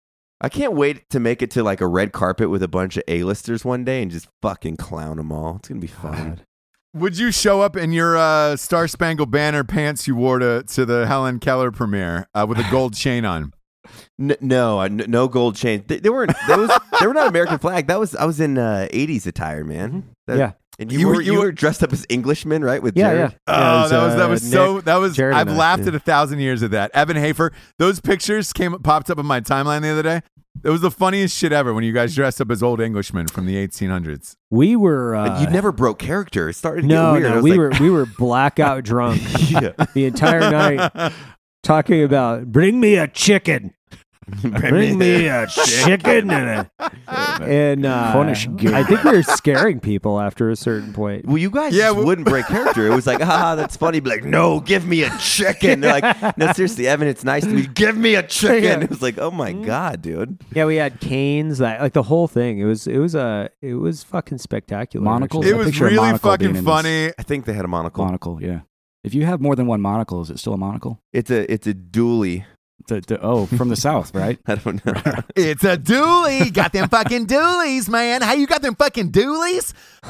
Speaker 5: I can't wait to make it to like a red carpet with a bunch of A-listers one day and just fucking clown them all. It's gonna be fun.
Speaker 3: Would you show up in your uh, Star Spangled Banner pants you wore to, to the Helen Keller premiere uh, with a gold chain on?
Speaker 5: N- no, I- n- no gold chain. They, they weren't. Those, they were not American flag. That was I was in uh, eighties attire, man. That-
Speaker 6: Yeah.
Speaker 5: and you,
Speaker 3: You were-
Speaker 5: were
Speaker 3: you
Speaker 5: you
Speaker 3: were-
Speaker 5: were dressed up as Englishmen, right? With
Speaker 6: Yeah,
Speaker 5: Jared?
Speaker 6: yeah.
Speaker 3: Oh,
Speaker 6: Yeah, it
Speaker 3: that was that
Speaker 6: uh,
Speaker 3: was
Speaker 6: Nick,
Speaker 3: so that was.
Speaker 6: Jared
Speaker 3: I've
Speaker 6: and I,
Speaker 3: laughed
Speaker 6: yeah.
Speaker 3: at a thousand years at that. Evan Hafer. Those pictures came popped up on my timeline the other day. It was the funniest shit ever when you guys dressed up as old Englishmen from the eighteen hundreds.
Speaker 6: We were. Uh,
Speaker 5: you never broke character. It started to
Speaker 6: No,
Speaker 5: get weird. I
Speaker 6: no,
Speaker 5: was
Speaker 6: we
Speaker 5: like,
Speaker 6: were we were blackout drunk
Speaker 5: yeah.
Speaker 6: the entire night, talking about bring me a chicken, bring me a chicken, and, a, and uh,
Speaker 4: Cornish goat.
Speaker 6: I think we were scaring people after a certain point.
Speaker 5: Well, you guys
Speaker 3: Yeah,
Speaker 5: just
Speaker 3: well-
Speaker 5: wouldn't break character. It was like, ah, that's funny. Be like, no, give me a chicken. They're like, no, seriously, Evan, it's nice to meet you. Give me a chicken.
Speaker 6: Yeah.
Speaker 5: It was like, oh my god, dude.
Speaker 6: Yeah, we had canes, like, like the whole thing. It was it was a it was fucking spectacular.
Speaker 4: Monocles?
Speaker 6: actually.
Speaker 3: It
Speaker 4: I
Speaker 3: was
Speaker 4: picture a
Speaker 3: really
Speaker 4: monocle being
Speaker 3: fucking
Speaker 4: in this.
Speaker 3: funny.
Speaker 5: I think they had a monocle.
Speaker 4: Monocle, yeah. If you have more than one monocle, is it still a monocle?
Speaker 5: It's a it's a dually.
Speaker 4: To, to, oh, from the south, right?
Speaker 5: I don't know.
Speaker 3: It's a dually. Got them fucking dualies, man. How you got them fucking dualies?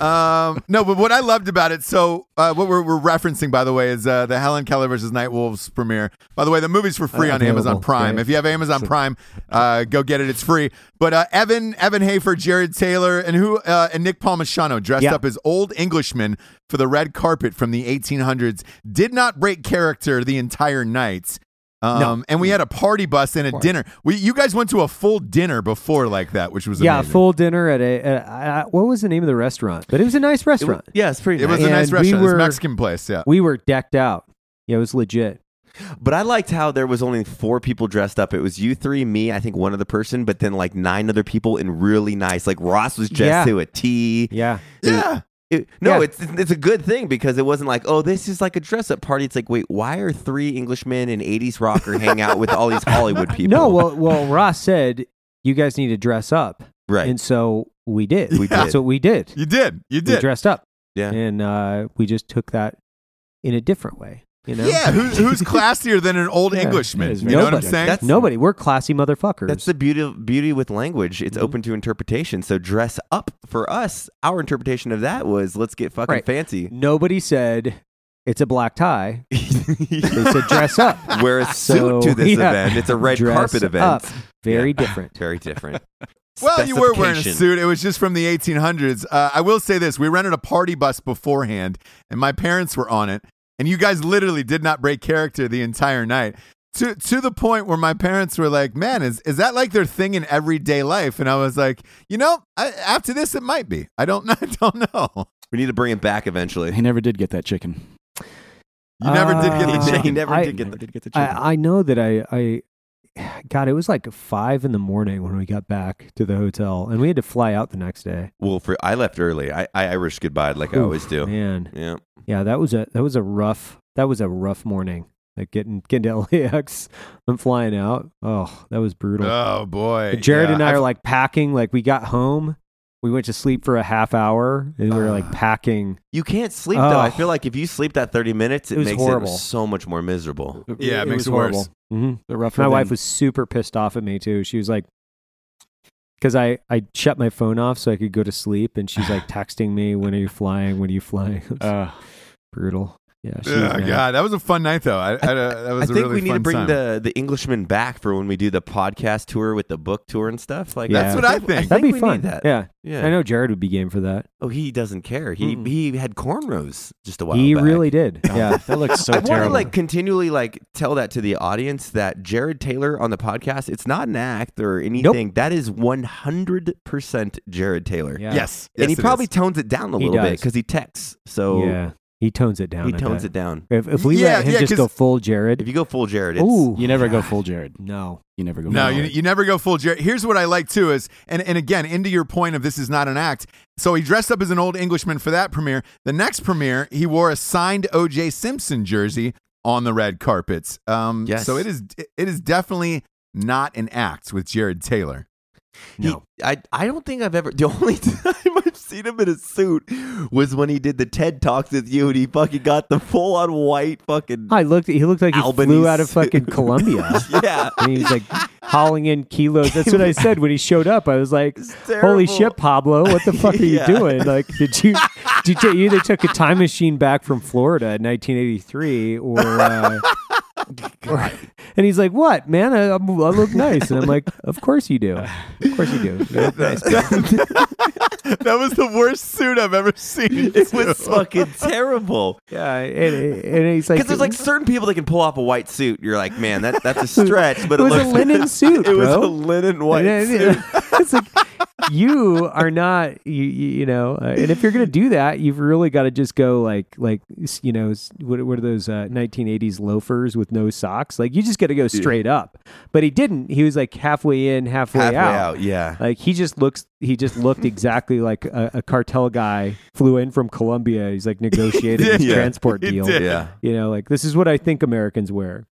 Speaker 3: Um, no, but what I loved about it, so uh, what we're, we're referencing, by the way, is uh, the Helen Keller versus Night Wolves premiere. By the way, the movie's for free
Speaker 6: Uh,
Speaker 3: on
Speaker 6: available,
Speaker 3: Amazon Prime.
Speaker 6: right.
Speaker 3: If you have Amazon Prime, uh, go get it. It's free. But uh, Evan, Evan Hafer, Jared Taylor, and who uh, and Nick Palmisano dressed
Speaker 6: Yeah.
Speaker 3: up as old Englishmen for the red carpet from the eighteen hundreds. Did not break character the entire night. Um,
Speaker 6: No.
Speaker 3: And we had a party bus and a dinner. We, you guys went to a full dinner before like that, which was
Speaker 6: yeah,
Speaker 3: amazing.
Speaker 6: full dinner at a, at a- what was the name of the restaurant? But it was a nice restaurant.
Speaker 5: Yeah, it's pretty
Speaker 3: It was
Speaker 5: nice.
Speaker 3: a nice
Speaker 6: And we
Speaker 3: restaurant. It's a
Speaker 6: were-
Speaker 3: Mexican place. Yeah.
Speaker 6: We were decked out. Yeah, it was legit.
Speaker 5: But I liked how there was only four people dressed up. It was you three, me, I think one other person, but then like nine other people in really nice. Like Ross was dressed
Speaker 6: Yeah.
Speaker 5: to a T.
Speaker 6: Yeah.
Speaker 3: Yeah.
Speaker 5: It- no,
Speaker 6: Yeah.
Speaker 5: it's it's a good thing because it wasn't like, oh, this is like a dress up party. It's like, wait, why are three Englishmen and eighties rocker hang out with all these Hollywood people?
Speaker 6: No, well, well, Ross said you guys need to dress up,
Speaker 5: right.
Speaker 6: and so we did.
Speaker 5: We
Speaker 6: That's
Speaker 5: did.
Speaker 6: what we did.
Speaker 3: You did. You
Speaker 6: We
Speaker 3: did.
Speaker 6: dressed up,
Speaker 5: Yeah.
Speaker 6: and uh, we just took that in a different way. You know,
Speaker 3: Yeah. Who's, who's classier than an old
Speaker 6: Yeah.
Speaker 3: Englishman?
Speaker 4: It is
Speaker 3: You know what I'm
Speaker 6: nobody.
Speaker 3: saying?
Speaker 5: That's-
Speaker 6: nobody. We're classy motherfuckers.
Speaker 5: That's the beauty beauty with language. It's
Speaker 6: Mhm.
Speaker 5: open to interpretation. So dress up for us. Our interpretation of that was let's get fucking
Speaker 6: Right.
Speaker 5: fancy.
Speaker 6: Nobody said it's a black tie. They said dress up.
Speaker 5: Wear a suit
Speaker 6: So,
Speaker 5: to this
Speaker 6: yeah.
Speaker 5: event. It's a red
Speaker 6: Dress
Speaker 5: carpet event.
Speaker 6: up. Very
Speaker 5: Yeah.
Speaker 6: different.
Speaker 5: Very different.
Speaker 3: Well, you were wearing a
Speaker 5: Specification.
Speaker 3: suit. It was just from the eighteen hundreds. Uh, I will say this. We rented a party bus beforehand, and my parents were on it. And you guys literally did not break character the entire night. To to the point where my parents were like, man, is, is that like their thing in everyday life? And I was like, you know, I, after this, it might be. I don't, I don't know.
Speaker 5: We need to bring it back eventually.
Speaker 4: He never did get that chicken.
Speaker 3: You never did get
Speaker 6: Uh,
Speaker 3: the
Speaker 5: He
Speaker 3: chicken.
Speaker 5: never
Speaker 6: I-
Speaker 5: did get
Speaker 4: Never
Speaker 5: the
Speaker 4: did get the chicken.
Speaker 6: I, I know that I, I God, it was like five in the morning when we got back to the hotel, and we had to fly out the next day.
Speaker 5: Well, for I left early. I, I Irish goodbye like I
Speaker 6: Oof,
Speaker 5: always do.
Speaker 6: Man,
Speaker 5: Yeah.
Speaker 6: yeah, that was a that was a rough that was a rough morning. Like getting getting to L A X and flying out. Oh, that was brutal.
Speaker 3: Oh boy,
Speaker 6: Jared
Speaker 3: Yeah,
Speaker 6: and I
Speaker 3: I've-
Speaker 6: are like packing. Like we got home, we went to sleep for a half hour, and we were like packing.
Speaker 5: You can't sleep though. I
Speaker 6: Oh.
Speaker 5: feel like if you sleep that thirty minutes, it,
Speaker 6: It was
Speaker 5: makes
Speaker 6: horrible.
Speaker 5: it so much more miserable.
Speaker 3: Yeah, it makes
Speaker 6: was
Speaker 3: it worse.
Speaker 6: horrible. Mm-hmm.
Speaker 4: The rougher
Speaker 6: My
Speaker 4: than-
Speaker 6: wife was super pissed off at me too. She was like, because I I shut my phone off so I could go to sleep, and she's like texting me, "When are you flying? When are you flying?" It was
Speaker 4: Uh,
Speaker 6: brutal. Yeah. She was
Speaker 3: Oh,
Speaker 6: mad.
Speaker 3: God, that was a fun night though. I, I, uh, that was
Speaker 5: I
Speaker 3: a
Speaker 5: think
Speaker 3: really
Speaker 5: we need
Speaker 3: fun
Speaker 5: to bring
Speaker 3: time.
Speaker 5: the the Englishman back for when we do the podcast tour with the book tour and stuff. Like
Speaker 6: Yeah.
Speaker 3: That's what I think.
Speaker 6: That'd be
Speaker 5: we
Speaker 6: fun.
Speaker 5: need that.
Speaker 6: Yeah.
Speaker 5: Yeah.
Speaker 6: I know Jared would be game for that.
Speaker 5: Oh, he doesn't care. He
Speaker 6: Mm-mm.
Speaker 5: he had cornrows just a while
Speaker 6: He
Speaker 5: back.
Speaker 6: really did.
Speaker 4: Oh,
Speaker 6: Yeah.
Speaker 4: that looks so
Speaker 5: I want to
Speaker 4: terrible.
Speaker 5: like continually like tell that to the audience that Jared Taylor on the podcast, it's not an act or anything. That is one hundred percent Jared Taylor.
Speaker 6: Yeah.
Speaker 3: Yes,
Speaker 5: And he
Speaker 3: yes, it
Speaker 5: probably
Speaker 3: is.
Speaker 5: tones it down a
Speaker 6: He
Speaker 5: little bit
Speaker 6: does.
Speaker 5: because he texts. So
Speaker 6: Yeah. He tones it down.
Speaker 5: he
Speaker 6: I
Speaker 5: tones
Speaker 6: bet.
Speaker 5: it down.
Speaker 6: If, if we
Speaker 3: Yeah,
Speaker 6: let him
Speaker 3: yeah,
Speaker 6: just
Speaker 3: 'cause-
Speaker 6: go full Jared.
Speaker 5: If you go full Jared, it's
Speaker 6: Ooh.
Speaker 4: you never go full Jared.
Speaker 6: No.
Speaker 4: You never go.
Speaker 3: No,
Speaker 4: full
Speaker 3: you, you never go full Jared. Here's what I like too is, and, and again, into your point of this is not an act. So he dressed up as an old Englishman for that premiere. The next premiere, he wore a signed O J Simpson jersey on the red carpets. Um,
Speaker 5: Yes.
Speaker 3: So it is it is definitely not an act with Jared Taylor.
Speaker 5: He, I I don't think I've ever. The only time I've seen him in a suit was when he did the TED Talks with you, and he fucking got the full on white fucking.
Speaker 6: I looked. He looked like he
Speaker 5: Albany
Speaker 6: flew out of
Speaker 5: suit.
Speaker 6: fucking Colombia.
Speaker 5: Yeah,
Speaker 6: And he was like hauling in kilos. That's what I said when he showed up. I was like,
Speaker 5: terrible.
Speaker 6: "Holy shit, Pablo! What the fuck are you
Speaker 5: Yeah.
Speaker 6: doing? Like, did you did you, you either took a time machine back from Florida in nineteen eighty-three, or, uh, or?" And he's like, "What, man? I, I'm- I look nice." And I'm like, "Of course you do. Of course you do. You look nice."
Speaker 3: That was the worst suit I've ever seen.
Speaker 5: it was fucking terrible.
Speaker 6: Yeah, and, and he's like,
Speaker 5: Because there's like certain people that can pull off a white suit. You're like, man, that that's a stretch, but
Speaker 6: It was a
Speaker 5: looks
Speaker 6: linen suit,
Speaker 5: It was
Speaker 6: bro.
Speaker 5: a linen white
Speaker 6: And
Speaker 5: suit.
Speaker 6: then- it's like you are not you you, you know uh, and if you're gonna do that, you've really got to just go like like you know s- what, what are those uh, nineteen eighties loafers with no socks? Like you just got to go straight up. But he didn't. He was like halfway in, halfway,
Speaker 5: Halfway
Speaker 6: out.
Speaker 5: out, yeah.
Speaker 6: Like he just looks. He just looked exactly like a, a cartel guy flew in from Colombia. He's like negotiating
Speaker 3: did.
Speaker 6: his
Speaker 5: Yeah.
Speaker 6: transport
Speaker 3: He
Speaker 6: deal.
Speaker 3: did.
Speaker 5: Yeah.
Speaker 6: You know, like this is what I think Americans wear.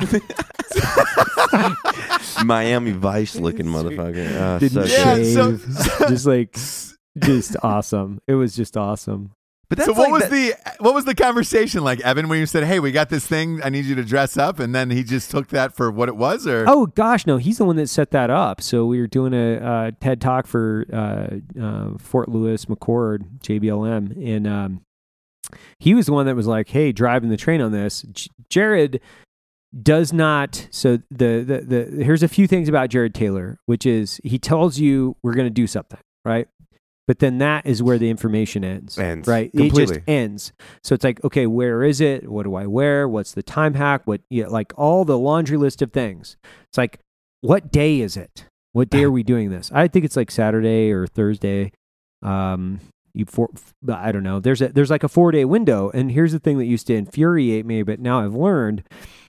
Speaker 5: Miami Vice looking motherfucker. Uh,
Speaker 6: Didn't
Speaker 5: so
Speaker 3: Yeah,
Speaker 5: good.
Speaker 6: shave.
Speaker 3: so-
Speaker 6: just like just awesome. It was just awesome.
Speaker 5: But that's
Speaker 3: So what
Speaker 5: like
Speaker 3: was
Speaker 5: that-
Speaker 3: the what was the conversation like, Evan, when you said, "Hey, we got this thing. I need you to dress up," and then he just took that for what it was, or
Speaker 6: Oh gosh, no, he's the one that set that up. So we were doing a uh, TED talk for uh, uh, Fort Lewis McCord J B L M, and um, he was the one that was like, "Hey, driving the train on this." J- Jared does not. So the, the the here's a few things about Jared Taylor, which is he tells you we're going to do something, right? But then that is where the information ends.
Speaker 5: Ends.
Speaker 6: Right? It
Speaker 5: Completely.
Speaker 6: just ends. So it's like, okay, where is it? What do I wear? What's the time hack? What, yeah, like all the laundry list of things. It's like, what day is it? What day are we doing this? I think it's like Saturday or Thursday. Um, you for, I don't know. There's a there's like a four day window. And here's the thing that used to infuriate me, but now I've learned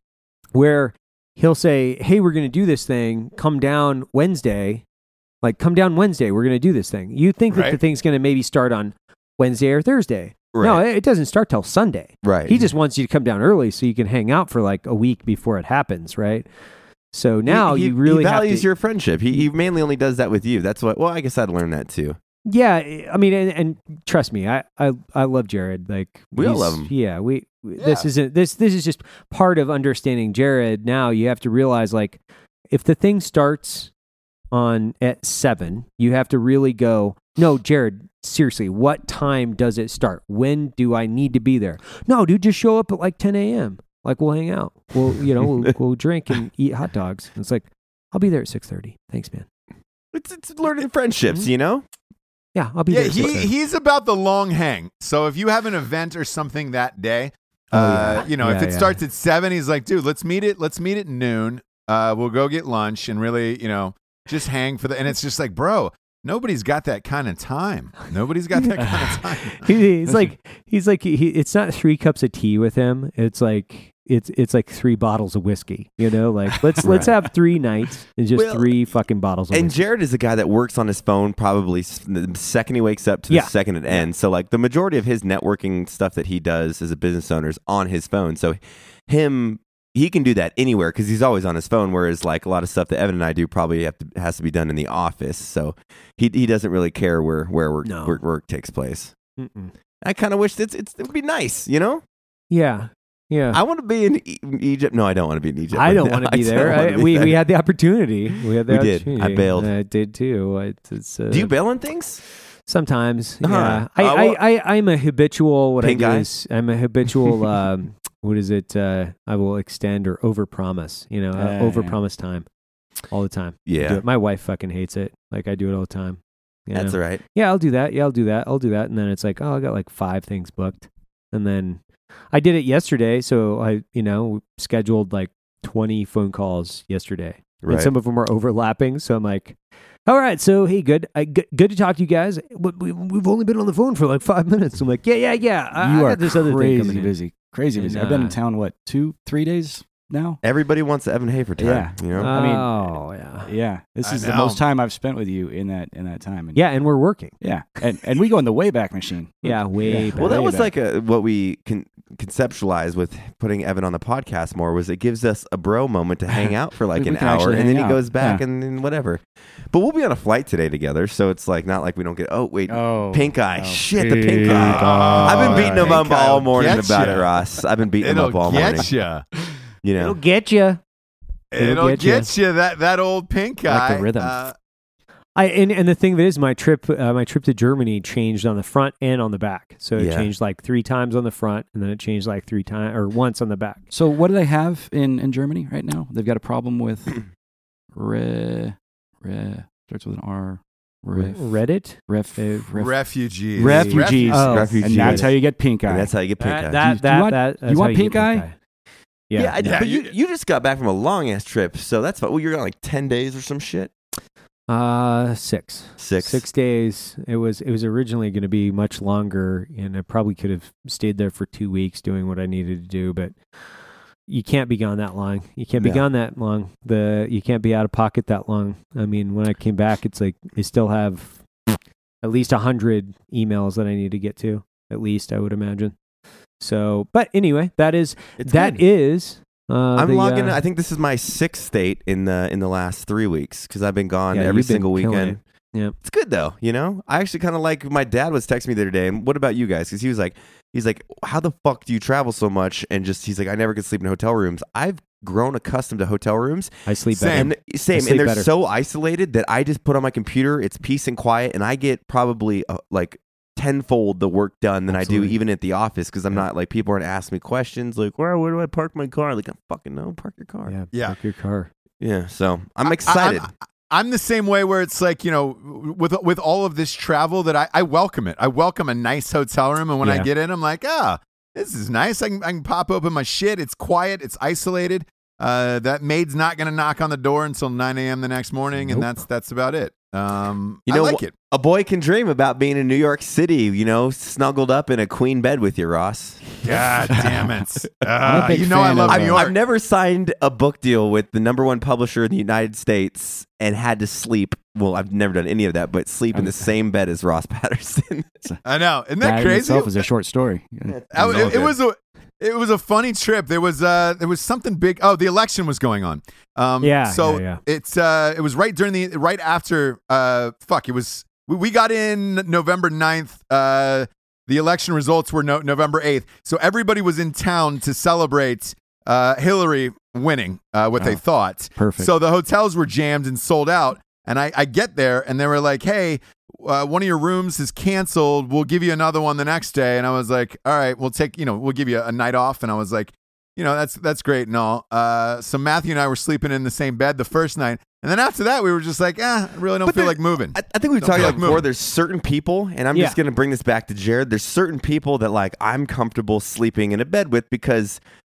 Speaker 6: where he'll say, hey, we're going to do this thing. Come down Wednesday. Like, come down Wednesday. We're going to do this thing. You think that
Speaker 3: Right.
Speaker 6: the thing's going to maybe start on Wednesday or Thursday. No,
Speaker 5: Right.
Speaker 6: it it doesn't start till Sunday.
Speaker 5: Right.
Speaker 6: He just wants you to come down early so you can hang out for like a week before it happens, right? So now
Speaker 5: he,
Speaker 6: you really
Speaker 5: he
Speaker 6: have
Speaker 5: values
Speaker 6: to,
Speaker 5: your friendship. He he mainly only does that with you. That's what. Well, I guess I'd learn that too.
Speaker 6: yeah. I mean, and, and trust me, I, I I love Jared. Like
Speaker 5: We all
Speaker 6: he's-
Speaker 5: love him.
Speaker 6: Yeah, we. This
Speaker 3: Yeah.
Speaker 6: isn't this. This is just part of understanding Jared. Now you have to realize, like, if the thing starts on at seven, you have to really go, no, Jared, seriously, what time does it start? When do I need to be there? No, dude, just show up at like ten a.m. Like, we'll hang out. We'll, you know, we'll, we'll drink and eat hot dogs. And it's like, I'll be there at six thirty. Thanks, man.
Speaker 5: It's it's learning friendships, you know.
Speaker 6: Yeah, I'll be
Speaker 3: yeah,
Speaker 6: there. at
Speaker 3: he
Speaker 6: six thirty.
Speaker 3: he's about the long hang. So if you have an event or something that day,
Speaker 6: Oh,
Speaker 3: uh,
Speaker 6: yeah.
Speaker 3: you know, if
Speaker 6: Yeah,
Speaker 3: it
Speaker 6: yeah.
Speaker 3: starts at seven, he's like, dude, let's meet it. Let's meet at noon. Uh, we'll go get lunch and really, you know, just hang for the. And it's just like, bro, Nobody's got that kind of time. Nobody's got that kind of time.
Speaker 6: he, he's like he's like he, it's not three cups of tea with him. It's like it's it's like three bottles of whiskey. You know, like let's let's have three nights and just
Speaker 5: Well,
Speaker 6: three fucking bottles of
Speaker 5: And
Speaker 6: whiskey.
Speaker 5: Jared is a guy that works on his phone probably s- the second he wakes up to the
Speaker 6: Yeah.
Speaker 5: second it ends. So like the majority of his networking stuff that he does as a business owner is on his phone. So him, he can do that anywhere because he's always on his phone. Whereas like a lot of stuff that Evan and I do probably have to, has to be done in the office. So he he doesn't really care where where work,
Speaker 6: No.
Speaker 5: work, work takes place.
Speaker 6: Mm-mm.
Speaker 5: I kind of wish it's, it's it would be nice, you know.
Speaker 6: Yeah, yeah.
Speaker 5: I want to be in e- Egypt. No, I don't want to be in Egypt.
Speaker 6: I
Speaker 5: right
Speaker 6: don't
Speaker 5: now.
Speaker 6: want to be
Speaker 5: I don't
Speaker 6: there.
Speaker 5: wanna
Speaker 6: I,
Speaker 5: be
Speaker 6: we
Speaker 5: there.
Speaker 6: we had the opportunity. We had the
Speaker 5: We did. I
Speaker 6: opportunity.
Speaker 5: bailed.
Speaker 6: I did too. It's, it's, uh,
Speaker 5: Do you bail on things?
Speaker 6: Sometimes,
Speaker 5: Uh-huh.
Speaker 6: yeah. I,
Speaker 5: Uh, well-
Speaker 6: I, I, I'm a habitual. What I
Speaker 5: Pink
Speaker 6: do
Speaker 5: guy?
Speaker 6: is I'm a habitual. um, what is it? Uh, I will extend or overpromise. You know, uh,
Speaker 4: Yeah,
Speaker 6: overpromise time all the time. I do
Speaker 5: Yeah,
Speaker 6: it. My wife fucking hates it. Like I do it all the time. you
Speaker 5: that's
Speaker 6: know?
Speaker 5: all right.
Speaker 6: Yeah, I'll do that. Yeah, I'll do that. I'll do that. And then it's like, oh, I got like five things booked. And then I did it yesterday. So I, you know, scheduled like twenty phone calls yesterday.
Speaker 5: Right.
Speaker 6: And some of them are overlapping. So I'm like, all right, so hey, good, I, good, good to talk to you guys. But we, we've only been on the phone for like five minutes. I'm like, yeah, yeah, yeah. I,
Speaker 4: you
Speaker 6: I
Speaker 4: are
Speaker 6: got this other thing
Speaker 4: crazy
Speaker 6: coming in.
Speaker 4: busy, crazy
Speaker 6: And,
Speaker 4: busy. I've been in
Speaker 6: uh,
Speaker 4: town what two, three days now.
Speaker 5: Everybody wants the Evan Hafer time.
Speaker 4: Yeah.
Speaker 5: You know.
Speaker 4: I mean,
Speaker 6: oh yeah,
Speaker 4: Yeah, this
Speaker 3: I
Speaker 4: is the
Speaker 3: know.
Speaker 4: most time I've spent with you in that in that time. And
Speaker 6: yeah, and we're working.
Speaker 4: yeah, and and we go in the Wayback Machine.
Speaker 6: Yeah, way
Speaker 4: Yeah.
Speaker 6: back.
Speaker 5: Well, that
Speaker 4: way
Speaker 5: was
Speaker 4: back.
Speaker 5: like a, what we con- conceptualized with putting Evan on the podcast more was it gives us a bro moment to hang out for like
Speaker 4: We-
Speaker 5: an
Speaker 4: we can
Speaker 5: hour
Speaker 4: actually
Speaker 5: and then he
Speaker 4: hang
Speaker 5: goes
Speaker 4: out.
Speaker 5: back
Speaker 4: Yeah.
Speaker 5: and, and whatever. But we'll be on a flight today together, so it's like not like we don't get. Oh wait,
Speaker 4: Oh,
Speaker 5: pink eye.
Speaker 4: oh,
Speaker 5: Shit, the pink
Speaker 4: pink
Speaker 5: eye.
Speaker 3: eye.
Speaker 5: I've been beating him
Speaker 3: Pink
Speaker 5: up
Speaker 3: eye
Speaker 5: all
Speaker 3: will
Speaker 5: morning
Speaker 3: get
Speaker 5: about
Speaker 3: ya.
Speaker 5: it, Ross. I've been beating him up
Speaker 3: It'll
Speaker 5: all morning.
Speaker 3: get you.
Speaker 5: You know.
Speaker 6: It'll get you. It'll
Speaker 3: It'll
Speaker 6: get
Speaker 3: get you. That that old pink
Speaker 4: Like
Speaker 3: guy.
Speaker 4: the rhythm.
Speaker 3: Uh,
Speaker 6: I and, and the thing of it is, my trip, uh, my trip to Germany changed on the front and on the back. So it
Speaker 5: Yeah.
Speaker 6: changed like three times on the front, and then it changed like three times or once on the back.
Speaker 4: So what do they have in, in Germany right now? They've got a problem with re re starts with an R. Ref,
Speaker 6: Reddit.
Speaker 4: ref,
Speaker 6: Uh,
Speaker 4: ref,
Speaker 3: refugees.
Speaker 4: refugees.
Speaker 6: Oh.
Speaker 5: Refugees.
Speaker 4: And that's how you get pink eye.
Speaker 5: And that's how you get pink
Speaker 6: That,
Speaker 5: eye.
Speaker 6: that,
Speaker 4: Do you
Speaker 6: that,
Speaker 4: want-
Speaker 6: that, that's
Speaker 4: you want
Speaker 6: how
Speaker 4: pink
Speaker 6: get
Speaker 4: eye?
Speaker 5: yeah,
Speaker 6: Yeah.
Speaker 5: I,
Speaker 3: Yeah,
Speaker 5: but you,
Speaker 3: you-
Speaker 5: you just got back from a long ass trip, so that's fine. Well, you're gone like ten days or some shit.
Speaker 6: Uh, six.
Speaker 5: Six.
Speaker 6: Six days. It was. It was originally going to be much longer, and I probably could have stayed there for two weeks doing what I needed to do. But you can't be gone that long. You can't be
Speaker 5: Yeah.
Speaker 6: gone that long. The you can't be out of pocket that long. I mean, when I came back, it's like I still have at least a hundred emails that I need to get to. At least I would imagine. So, but anyway, that is
Speaker 5: It's
Speaker 6: that
Speaker 5: good.
Speaker 6: is. Uh,
Speaker 5: I'm
Speaker 6: the,
Speaker 5: logging.
Speaker 6: uh,
Speaker 5: I think this is my sixth state in the in the last three weeks because I've been gone
Speaker 6: Yeah,
Speaker 5: every
Speaker 6: you've been
Speaker 5: single
Speaker 6: killing
Speaker 5: weekend.
Speaker 6: it. Yeah.
Speaker 5: It's good though, you know. I actually kind of like. My dad was texting me the other day, and what about you guys? Because he was like, he's like, how the fuck do you travel so much? And just he's like, I never could sleep in hotel rooms. I've grown accustomed to hotel rooms.
Speaker 6: I sleep
Speaker 3: Same.
Speaker 6: better.
Speaker 5: And same,
Speaker 6: sleep
Speaker 5: and they're
Speaker 6: better.
Speaker 5: so isolated that I just put on my computer. It's peace and quiet, and I get probably uh, like tenfold the work done than I
Speaker 6: Absolutely.
Speaker 5: do even at the office because I'm
Speaker 6: Yeah.
Speaker 5: not like people aren't asking me questions like where where do I park my car? Like I fucking know, park your car.
Speaker 6: Yeah.
Speaker 3: Yeah.
Speaker 6: Park your car.
Speaker 5: Yeah, so I'm
Speaker 3: I-
Speaker 5: excited.
Speaker 3: I'm, I'm the same way where it's like, you know, with with all of this travel that I, I welcome it. I welcome a nice hotel room. And when I
Speaker 6: Yeah.
Speaker 3: get in, I'm like, ah, this is nice. I can, I can pop open my shit. It's quiet. It's isolated. Uh, that maid's not going to knock on the door until nine a.m. the next morning. And
Speaker 6: Nope.
Speaker 3: that's that's about it. Um,
Speaker 5: You know
Speaker 3: I like
Speaker 5: wh-
Speaker 3: it.
Speaker 5: A boy can dream about being in New York City, you know, snuggled up in a queen bed with you, Ross.
Speaker 3: God damn it.
Speaker 4: I'm a
Speaker 3: Uh,
Speaker 4: big
Speaker 3: you know I
Speaker 4: fan
Speaker 3: love
Speaker 4: of,
Speaker 3: New
Speaker 4: uh,
Speaker 3: York.
Speaker 5: I've never signed a book deal with the number one publisher in the United States and had to sleep. Well, I've never done any of that, but sleep in the same bed as Ross Patterson.
Speaker 3: I know. Isn't
Speaker 4: that
Speaker 3: that
Speaker 4: in
Speaker 3: crazy?
Speaker 4: itself is a short story.
Speaker 3: Uh,
Speaker 5: So
Speaker 3: it, it
Speaker 5: good.
Speaker 3: was a it was a funny trip. There was uh there was something big. Oh, the election was going on. Um,
Speaker 6: Yeah,
Speaker 3: So
Speaker 6: yeah, yeah.
Speaker 3: it's uh it was right during the right after uh fuck it was we, we got in November ninth. Uh, the election results were no, November eighth. So everybody was in town to celebrate uh Hillary winning. Uh, what they
Speaker 4: Oh,
Speaker 3: thought.
Speaker 4: perfect.
Speaker 3: So the hotels were jammed and sold out. And I, I get there and they were like, hey, uh, one of your rooms is canceled. We'll give you another one the next day. And I was like, all right, we'll take, you know, we'll give you a night off. And I was like, you know, that's that's great and all. Uh, so Matthew and I were sleeping in the same bed the first night. And then after that, we were just like, eh, I really don't
Speaker 5: But
Speaker 3: feel
Speaker 5: there-
Speaker 3: like moving.
Speaker 5: I, I think we've
Speaker 3: Don't
Speaker 5: talked
Speaker 3: feel
Speaker 5: about
Speaker 3: like
Speaker 5: before.
Speaker 3: moving.
Speaker 5: There's certain people, and I'm
Speaker 6: Yeah.
Speaker 5: just going to bring this back to Jared. There's certain people that like I'm comfortable sleeping in a bed with because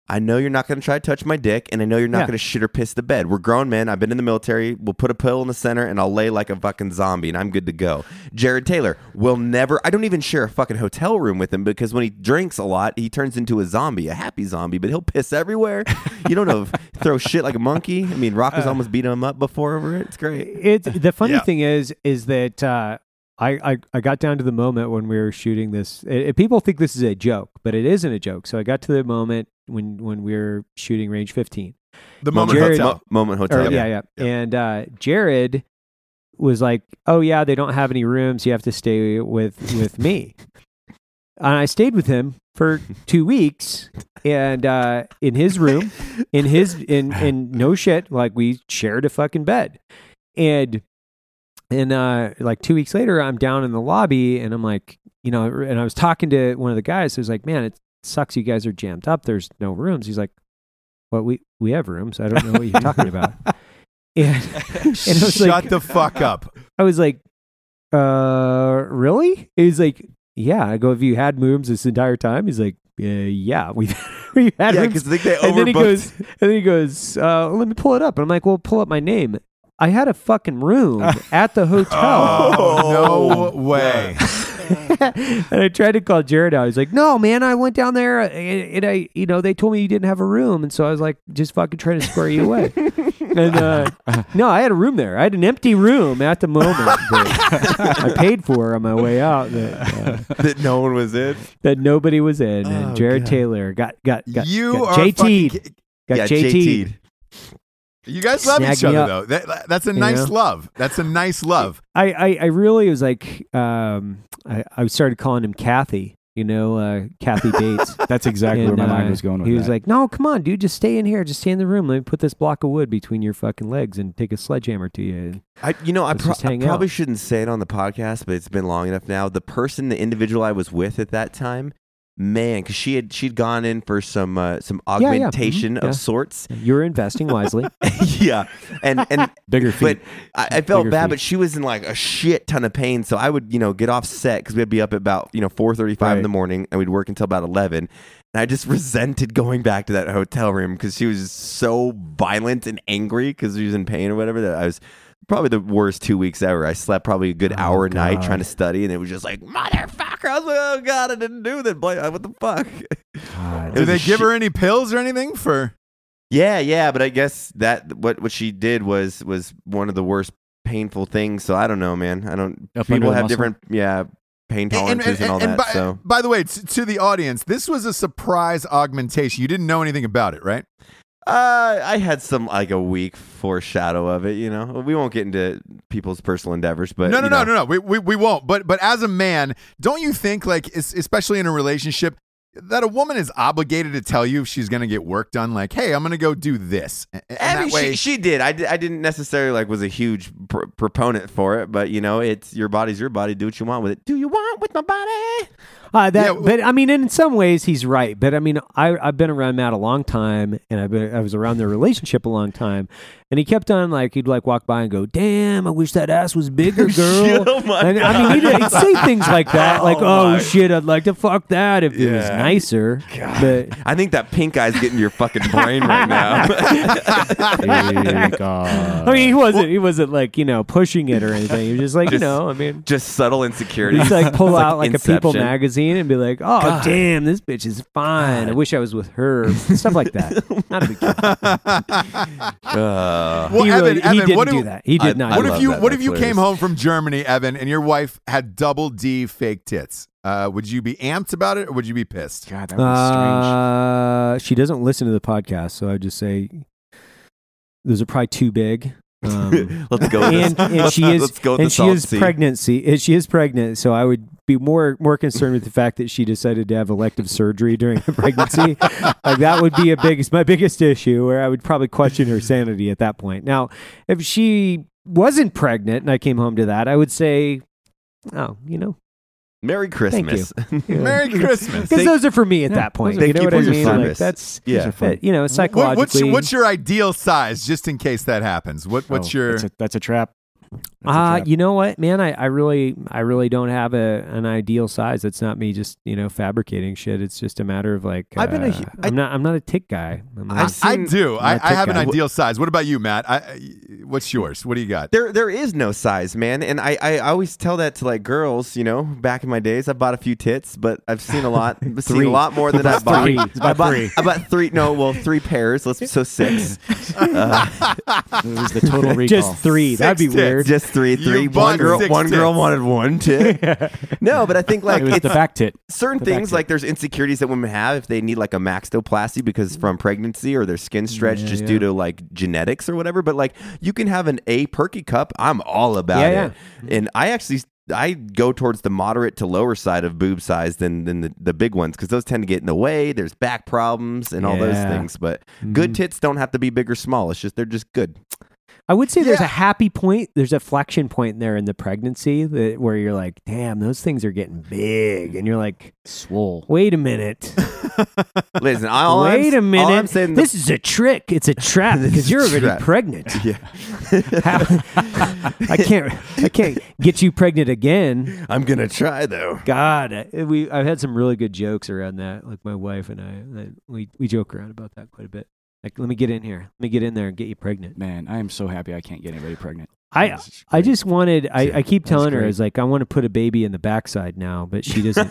Speaker 5: I know you're not going to try to touch my dick, and I know you're not
Speaker 6: Yeah.
Speaker 5: going to shit or piss the bed. We're grown men. I've been in the military. We'll put a pill in the center, and I'll lay like a fucking zombie, and I'm good to go. Jared Taylor will never. I don't even share a fucking hotel room with him because when he drinks a lot, he turns into a zombie, a happy zombie. But he'll piss everywhere. You don't know, throw shit like a monkey. I mean, Rock was almost beating him up before over it. It's great.
Speaker 6: It's the funny
Speaker 3: Yeah.
Speaker 6: thing is, is that uh, I, I I got down to the moment when we were shooting this. It, it- people think this is a joke, but it isn't a joke. So I got to the moment when when we were shooting Range fifteen.
Speaker 3: The Moment
Speaker 6: Jared-
Speaker 3: Hotel.
Speaker 5: Mo- Moment Hotel.
Speaker 6: Or, yeah, yeah, And uh, Jared was like, "Oh yeah, they don't have any rooms. You have to stay with with me." And I stayed with him for two weeks, and uh, in his room, in his in in no shit, like we shared a fucking bed, and and uh, like two weeks later, I'm down in the lobby, and I'm like, you know, and I was talking to one of the guys who's like, "Man, it sucks. You guys are jammed up. There's no rooms." He's like, "Well, we we have rooms. I don't know what you're talking about." And, and I was
Speaker 3: Shut
Speaker 6: like,
Speaker 3: the fuck up.
Speaker 6: I was like, uh, really? He's like, yeah. I go, have you had rooms this entire time? He's like, uh, yeah, we've, we've had
Speaker 5: Yeah,
Speaker 6: rooms.
Speaker 5: because I think they
Speaker 6: And then he
Speaker 5: overbooked.
Speaker 6: goes, and then he goes, uh, let me pull it up. And I'm like, well, pull up my name. I had a fucking room at the hotel.
Speaker 3: Oh, no way.
Speaker 6: And I tried to call Jared out. He's like, no, man, I went down there and, and I, you know, they told me you didn't have a room. And so I was like, just fucking trying to square you away. And uh, no, I had a room there. I had an empty room at the moment that I paid for on my way out that, uh,
Speaker 5: that no one was in.
Speaker 6: that nobody was in. And
Speaker 5: Oh,
Speaker 6: Jared
Speaker 5: God.
Speaker 6: Taylor got, got, got,
Speaker 3: You
Speaker 6: got
Speaker 3: are
Speaker 6: J T'd.
Speaker 3: fucking-
Speaker 6: Got
Speaker 5: yeah,
Speaker 6: J T'd.
Speaker 5: J T'd.
Speaker 3: You guys love
Speaker 6: Snag
Speaker 3: each
Speaker 6: me
Speaker 3: other,
Speaker 6: up.
Speaker 3: though. That, that's a
Speaker 6: You
Speaker 3: nice
Speaker 6: know?
Speaker 3: love. That's a nice love.
Speaker 6: I, I, I really was like, um, I, I started calling him Kathy, you know, uh, Kathy Bates.
Speaker 4: That's exactly
Speaker 6: And,
Speaker 4: where my
Speaker 6: uh,
Speaker 4: mind was going with
Speaker 6: He was
Speaker 4: that.
Speaker 6: like, no, come on, dude, just stay in here. Just stay in the room. Let me put this block of wood between your fucking legs and take a sledgehammer to you.
Speaker 5: I, you know, I,
Speaker 6: Let's
Speaker 5: pro-
Speaker 6: just
Speaker 5: I
Speaker 6: hang
Speaker 5: probably
Speaker 6: out.
Speaker 5: shouldn't say it on the podcast, but it's been long enough now. The person, the individual I was with at that time, man, because she had she'd gone in for some uh, some
Speaker 6: Yeah, yeah, mhm,
Speaker 5: augmentation
Speaker 6: yeah.
Speaker 5: of sorts.
Speaker 6: You're investing wisely.
Speaker 5: Yeah, and and
Speaker 4: Bigger feet.
Speaker 5: but I, I felt
Speaker 6: Bigger
Speaker 5: bad.
Speaker 6: feet.
Speaker 5: But she was in like a shit ton of pain, so I would you know get off set because we'd be up at about you know four thirty five in
Speaker 4: Right.
Speaker 5: the morning, and we'd work until about eleven. And I just resented going back to that hotel room because she was just so violent and angry because she was in pain or whatever that I was. Probably the worst two weeks ever. I slept probably a good
Speaker 6: Oh,
Speaker 5: hour a night
Speaker 4: God.
Speaker 5: trying to study, and it was just like, motherfucker. I was like, oh, God, I didn't do that. Boy, what the fuck?
Speaker 4: God.
Speaker 5: It
Speaker 3: Did
Speaker 5: was
Speaker 3: they
Speaker 5: a
Speaker 3: give
Speaker 5: shit-
Speaker 3: her any pills or anything for?
Speaker 5: Yeah, yeah, but I guess that what what she did was was one of the worst painful things. So I don't know, man. I don't.
Speaker 4: Up under
Speaker 5: people
Speaker 4: the
Speaker 5: have
Speaker 4: muscle?
Speaker 5: different, yeah, pain tolerances and, all that.
Speaker 3: by,
Speaker 5: so
Speaker 3: by the way, t- to the audience, this was a surprise augmentation. You didn't know anything about it, right?
Speaker 5: uh, I had some like a weak foreshadow of it. You know, we won't get into people's personal endeavors, but
Speaker 3: no, no,
Speaker 5: you
Speaker 3: no,
Speaker 5: know.
Speaker 3: no, no. We, we we won't. But but as a man, don't you think like es- especially in a relationship that a woman is obligated to tell you if she's going to get work done? Like, hey, I'm going to go do this. And, and
Speaker 5: I
Speaker 3: that
Speaker 5: mean,
Speaker 3: way,
Speaker 5: she, she did. I, di- I didn't necessarily like was a huge pr- proponent for it, but you know, it's your body's your body. Do what you want with it. Do you want with my body?
Speaker 6: Uh, that,
Speaker 3: Yeah, w-
Speaker 6: but I mean, in some ways, he's right. But I mean, I, I've been around Matt a long time, and I've been I was around their relationship a long time, and he kept on like he'd like walk by and go, "Damn, I wish that ass was bigger, girl."
Speaker 5: Oh my
Speaker 6: and, I mean, he'd, he'd say things like that, like,
Speaker 5: Oh
Speaker 6: "Oh,
Speaker 5: my-
Speaker 6: shit, I'd like to fuck that if it was
Speaker 5: Yeah.
Speaker 6: nicer." But
Speaker 5: I think that pink eye's getting your fucking brain right now.
Speaker 6: I mean, he wasn't he wasn't like you know pushing it or anything. He was just like you
Speaker 5: Just-
Speaker 6: know, I mean.
Speaker 5: Just subtle insecurity.
Speaker 6: He'd like pull out like a People
Speaker 5: Inception.
Speaker 6: magazine and be like, "Oh,
Speaker 5: God.
Speaker 6: damn, this bitch is fine. I wish I was with her." Stuff like that. Not a big deal.
Speaker 5: Uh,
Speaker 3: Well,
Speaker 6: he,
Speaker 3: Evan,
Speaker 6: really, he
Speaker 3: Evan,
Speaker 6: didn't
Speaker 3: what
Speaker 6: do
Speaker 3: if-
Speaker 6: that. He did
Speaker 5: I-
Speaker 6: not.
Speaker 5: I
Speaker 3: what
Speaker 6: do
Speaker 3: if
Speaker 5: love
Speaker 3: you
Speaker 5: that.
Speaker 3: what if
Speaker 5: That's
Speaker 3: you came
Speaker 5: hilarious.
Speaker 3: home from Germany, Evan, and your wife had double D fake tits? Uh, would you be amped about it, or would you be pissed?
Speaker 4: God, that would be strange.
Speaker 6: Uh, she doesn't listen to the podcast, so I just say those are probably too big. Um,
Speaker 5: let's go. With
Speaker 6: and,
Speaker 5: this.
Speaker 6: and
Speaker 5: let's,
Speaker 6: she is
Speaker 5: let's go with
Speaker 6: and
Speaker 5: the
Speaker 6: she
Speaker 5: salt
Speaker 6: is
Speaker 5: sea.
Speaker 6: pregnancy. and She is pregnant, so I would be more more concerned with the fact that she decided to have elective surgery during the pregnancy. Like that would be a big, my biggest issue, where I would probably question her sanity at that point. Now, if she wasn't pregnant and I came home to that, I would say, "Oh, you know,
Speaker 5: Merry Christmas.
Speaker 3: Merry Christmas.
Speaker 6: because those are for me at
Speaker 4: Yeah,
Speaker 6: that point."
Speaker 5: thank
Speaker 6: you know
Speaker 5: you
Speaker 6: what
Speaker 5: for
Speaker 6: I
Speaker 5: your
Speaker 6: mean? Like,
Speaker 5: service.
Speaker 6: that's
Speaker 5: Yeah.
Speaker 6: uh, you know,
Speaker 3: What-
Speaker 6: psychologically.
Speaker 3: what's, what's your ideal size, just in case that happens? What what's
Speaker 4: Oh,
Speaker 3: your
Speaker 4: That's a, that's a trap. That's a
Speaker 6: Uh,
Speaker 4: trap.
Speaker 6: you know what, man? I, I really I really don't have a an ideal size. It's not me just you know fabricating shit. It's just a matter of like
Speaker 5: I've been a
Speaker 6: uh,
Speaker 5: hu- I-
Speaker 6: I'm not I'm not a tick guy. I'm
Speaker 5: I've
Speaker 6: not,
Speaker 3: I
Speaker 5: seen-
Speaker 3: do. I,
Speaker 6: not
Speaker 3: I have an
Speaker 6: tick guy.
Speaker 3: ideal size. What about you, Matt? I, I, what's yours? What do you got?
Speaker 5: There, there is no size, man, and I, I always tell that to like girls. You know, back in my days, I bought a few tits, but I've seen a lot, seen
Speaker 6: Three.
Speaker 5: a lot more than I bought.
Speaker 4: three. It's
Speaker 5: I
Speaker 4: about
Speaker 5: bought,
Speaker 4: three.
Speaker 5: I bought three. No, well, three pairs. Let's so six. Uh,
Speaker 4: It was the total recall.
Speaker 6: just three. That'd be
Speaker 3: Six
Speaker 6: weird.
Speaker 3: tits.
Speaker 5: just three,
Speaker 3: You
Speaker 5: three.
Speaker 3: bought
Speaker 5: One girl,
Speaker 3: six
Speaker 5: one girl
Speaker 3: tits.
Speaker 5: wanted one tit. No, but I think like
Speaker 4: it was
Speaker 5: it's
Speaker 4: the back tit.
Speaker 5: certain
Speaker 4: the back
Speaker 5: things
Speaker 4: tit.
Speaker 5: like there's insecurities that women have if they need like a maxilloplasty because from pregnancy or their skin stretch
Speaker 6: Yeah,
Speaker 5: just
Speaker 6: yeah.
Speaker 5: due to like genetics or whatever. But like you can have an A perky cup. I'm all about
Speaker 6: Yeah,
Speaker 5: it. And I actually I go towards the moderate to lower side of boob size than than the, the big ones because those tend to get in the way. There's back problems and all those
Speaker 6: Yeah.
Speaker 5: things. But
Speaker 6: Mhm.
Speaker 5: good tits don't have to be big or small. It's just they're just good.
Speaker 6: I would say there's
Speaker 3: Yeah.
Speaker 6: a happy point. There's a flexion point there in the pregnancy that, where you're like, damn, those things are getting big, and you're like,
Speaker 4: Swole.
Speaker 6: wait a minute,
Speaker 5: Listen, all
Speaker 6: wait
Speaker 5: I'm,
Speaker 6: a minute,
Speaker 5: All I'm saying
Speaker 6: this is a trick. It's a trap
Speaker 5: This
Speaker 6: because
Speaker 5: is
Speaker 6: you're
Speaker 5: a
Speaker 6: already
Speaker 5: trap.
Speaker 6: pregnant.
Speaker 5: yeah.
Speaker 6: How- I can't, I can't get you pregnant again.
Speaker 5: I'm gonna try though.
Speaker 6: God, I- we I've had some really good jokes around that. Like my wife and I, I we we joke around about that quite a bit. Like, let me get in here. Let me get in there and get you pregnant.
Speaker 4: Man, I am so happy I can't get anybody pregnant.
Speaker 6: I
Speaker 4: This is
Speaker 6: I
Speaker 4: great.
Speaker 6: just wanted. I, I keep
Speaker 4: That's
Speaker 6: telling her,
Speaker 4: great.
Speaker 6: I was like, I want to put a baby in the backside now, but she doesn't.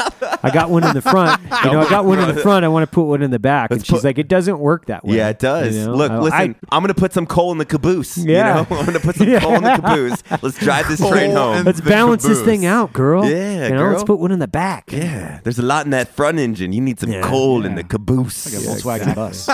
Speaker 6: I got one in the front. You know, I got one in the front. I want to put one in the back,
Speaker 5: Let's
Speaker 6: and she's
Speaker 5: put-
Speaker 6: like, it doesn't work that way.
Speaker 5: Yeah, it does.
Speaker 6: You know?
Speaker 5: Look,
Speaker 6: I-
Speaker 5: listen,
Speaker 6: I-
Speaker 5: I, am going to put some coal in the caboose.
Speaker 6: Yeah.
Speaker 5: You know? I'm going to put some
Speaker 6: Yeah.
Speaker 5: coal in the caboose. Let's drive this train
Speaker 3: Coal
Speaker 5: home.
Speaker 3: and-
Speaker 6: let's
Speaker 3: the
Speaker 6: balance this
Speaker 3: caboose.
Speaker 6: thing out, girl.
Speaker 5: Yeah,
Speaker 6: you know,
Speaker 5: girl.
Speaker 6: let's put one in the back.
Speaker 5: Yeah, there's a lot in that front engine. You need some
Speaker 6: Yeah.
Speaker 5: coal in
Speaker 4: Yeah.
Speaker 5: the caboose.
Speaker 4: Like a
Speaker 5: Yeah,
Speaker 4: Volkswagen bus.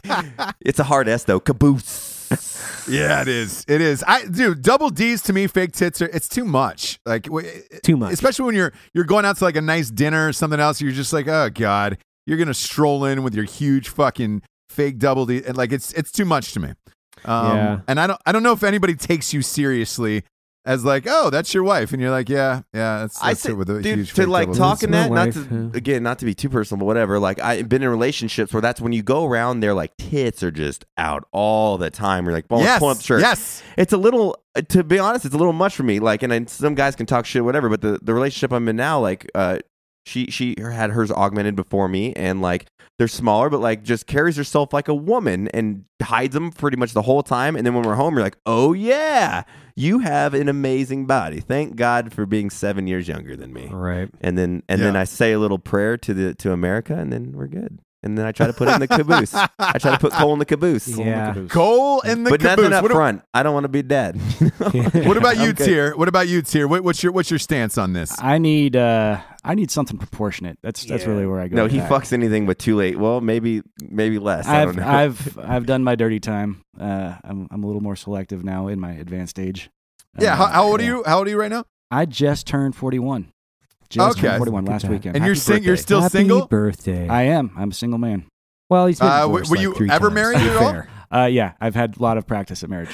Speaker 5: It's a hard S, though. Caboose.
Speaker 3: Yeah, it is. It is. I dude, double D's to me, fake tits are. It's too much. Like w-
Speaker 6: Too much.
Speaker 3: especially when you're you're going out to like a nice dinner or something else. You're just like, oh god, you're gonna stroll in with your huge fucking fake double D, and like it's it's too much to me. Um,
Speaker 6: Yeah.
Speaker 3: And I don't I don't know if anybody takes you seriously as like, oh, that's your wife, and you're like, yeah, yeah, that's,
Speaker 5: I
Speaker 3: that's
Speaker 5: say,
Speaker 3: it with a
Speaker 5: dude,
Speaker 3: huge
Speaker 5: to
Speaker 3: fake
Speaker 5: like
Speaker 3: double D.
Speaker 5: talking
Speaker 6: That's
Speaker 5: that,
Speaker 6: my
Speaker 5: not
Speaker 6: wife,
Speaker 5: to
Speaker 6: yeah.
Speaker 5: again, not to be too personal, but whatever. Like I've been in relationships where that's when you go around, their like tits are just out all the time. You're like, well,
Speaker 3: Yes,
Speaker 5: pull up the shirt.
Speaker 3: yes.
Speaker 5: It's a little, uh, to be honest, it's a little much for me. Like, and I, some guys can talk shit, whatever. But the, the relationship I'm in now, like, uh, she she had hers augmented before me, and like they're smaller, but like just carries herself like a woman and hides them pretty much the whole time. And then when we're home, you're like, oh yeah, you have an amazing body. Thank God for being seven years younger than me.
Speaker 6: All right.
Speaker 5: And then and then
Speaker 3: Yeah.
Speaker 5: I say a little prayer to the to America, and then we're good. And then I try to put it in the caboose. I try to put coal in the caboose.
Speaker 6: Yeah.
Speaker 3: Coal in the
Speaker 5: but
Speaker 3: caboose.
Speaker 5: nothing up
Speaker 3: What do-
Speaker 5: front. I don't want to be dead.
Speaker 3: What about you,
Speaker 5: Okay.
Speaker 3: Tier? What about you, Tier? What, what's your what's your stance on this?
Speaker 4: I need uh I need something proportionate. That's that's really where I go.
Speaker 5: No,
Speaker 4: with
Speaker 5: he
Speaker 4: that.
Speaker 5: fucks anything but too late. Well, maybe maybe less. I don't
Speaker 4: I've
Speaker 5: know.
Speaker 4: I've I've done my dirty time. Uh, I'm I'm a little more selective now in my advanced age.
Speaker 3: yeah,
Speaker 4: Uh,
Speaker 3: how, how old are
Speaker 4: yeah.
Speaker 3: you? How old are you right now?
Speaker 4: I just turned forty-one. Just
Speaker 3: Okay.
Speaker 4: turned forty-one
Speaker 6: Good
Speaker 4: last
Speaker 6: time.
Speaker 4: weekend.
Speaker 3: And you're
Speaker 5: Happy
Speaker 3: sing- you're
Speaker 5: birthday.
Speaker 3: still
Speaker 6: Happy
Speaker 3: single?
Speaker 6: birthday.
Speaker 4: I am. I'm a single man.
Speaker 6: well, he's been
Speaker 3: Uh, w-
Speaker 6: divorced
Speaker 3: were
Speaker 6: like
Speaker 3: you
Speaker 6: three
Speaker 3: ever
Speaker 6: times,
Speaker 3: married
Speaker 6: to be
Speaker 3: at all?
Speaker 6: fair.
Speaker 4: Uh, yeah, I've had a lot of practice at marriage.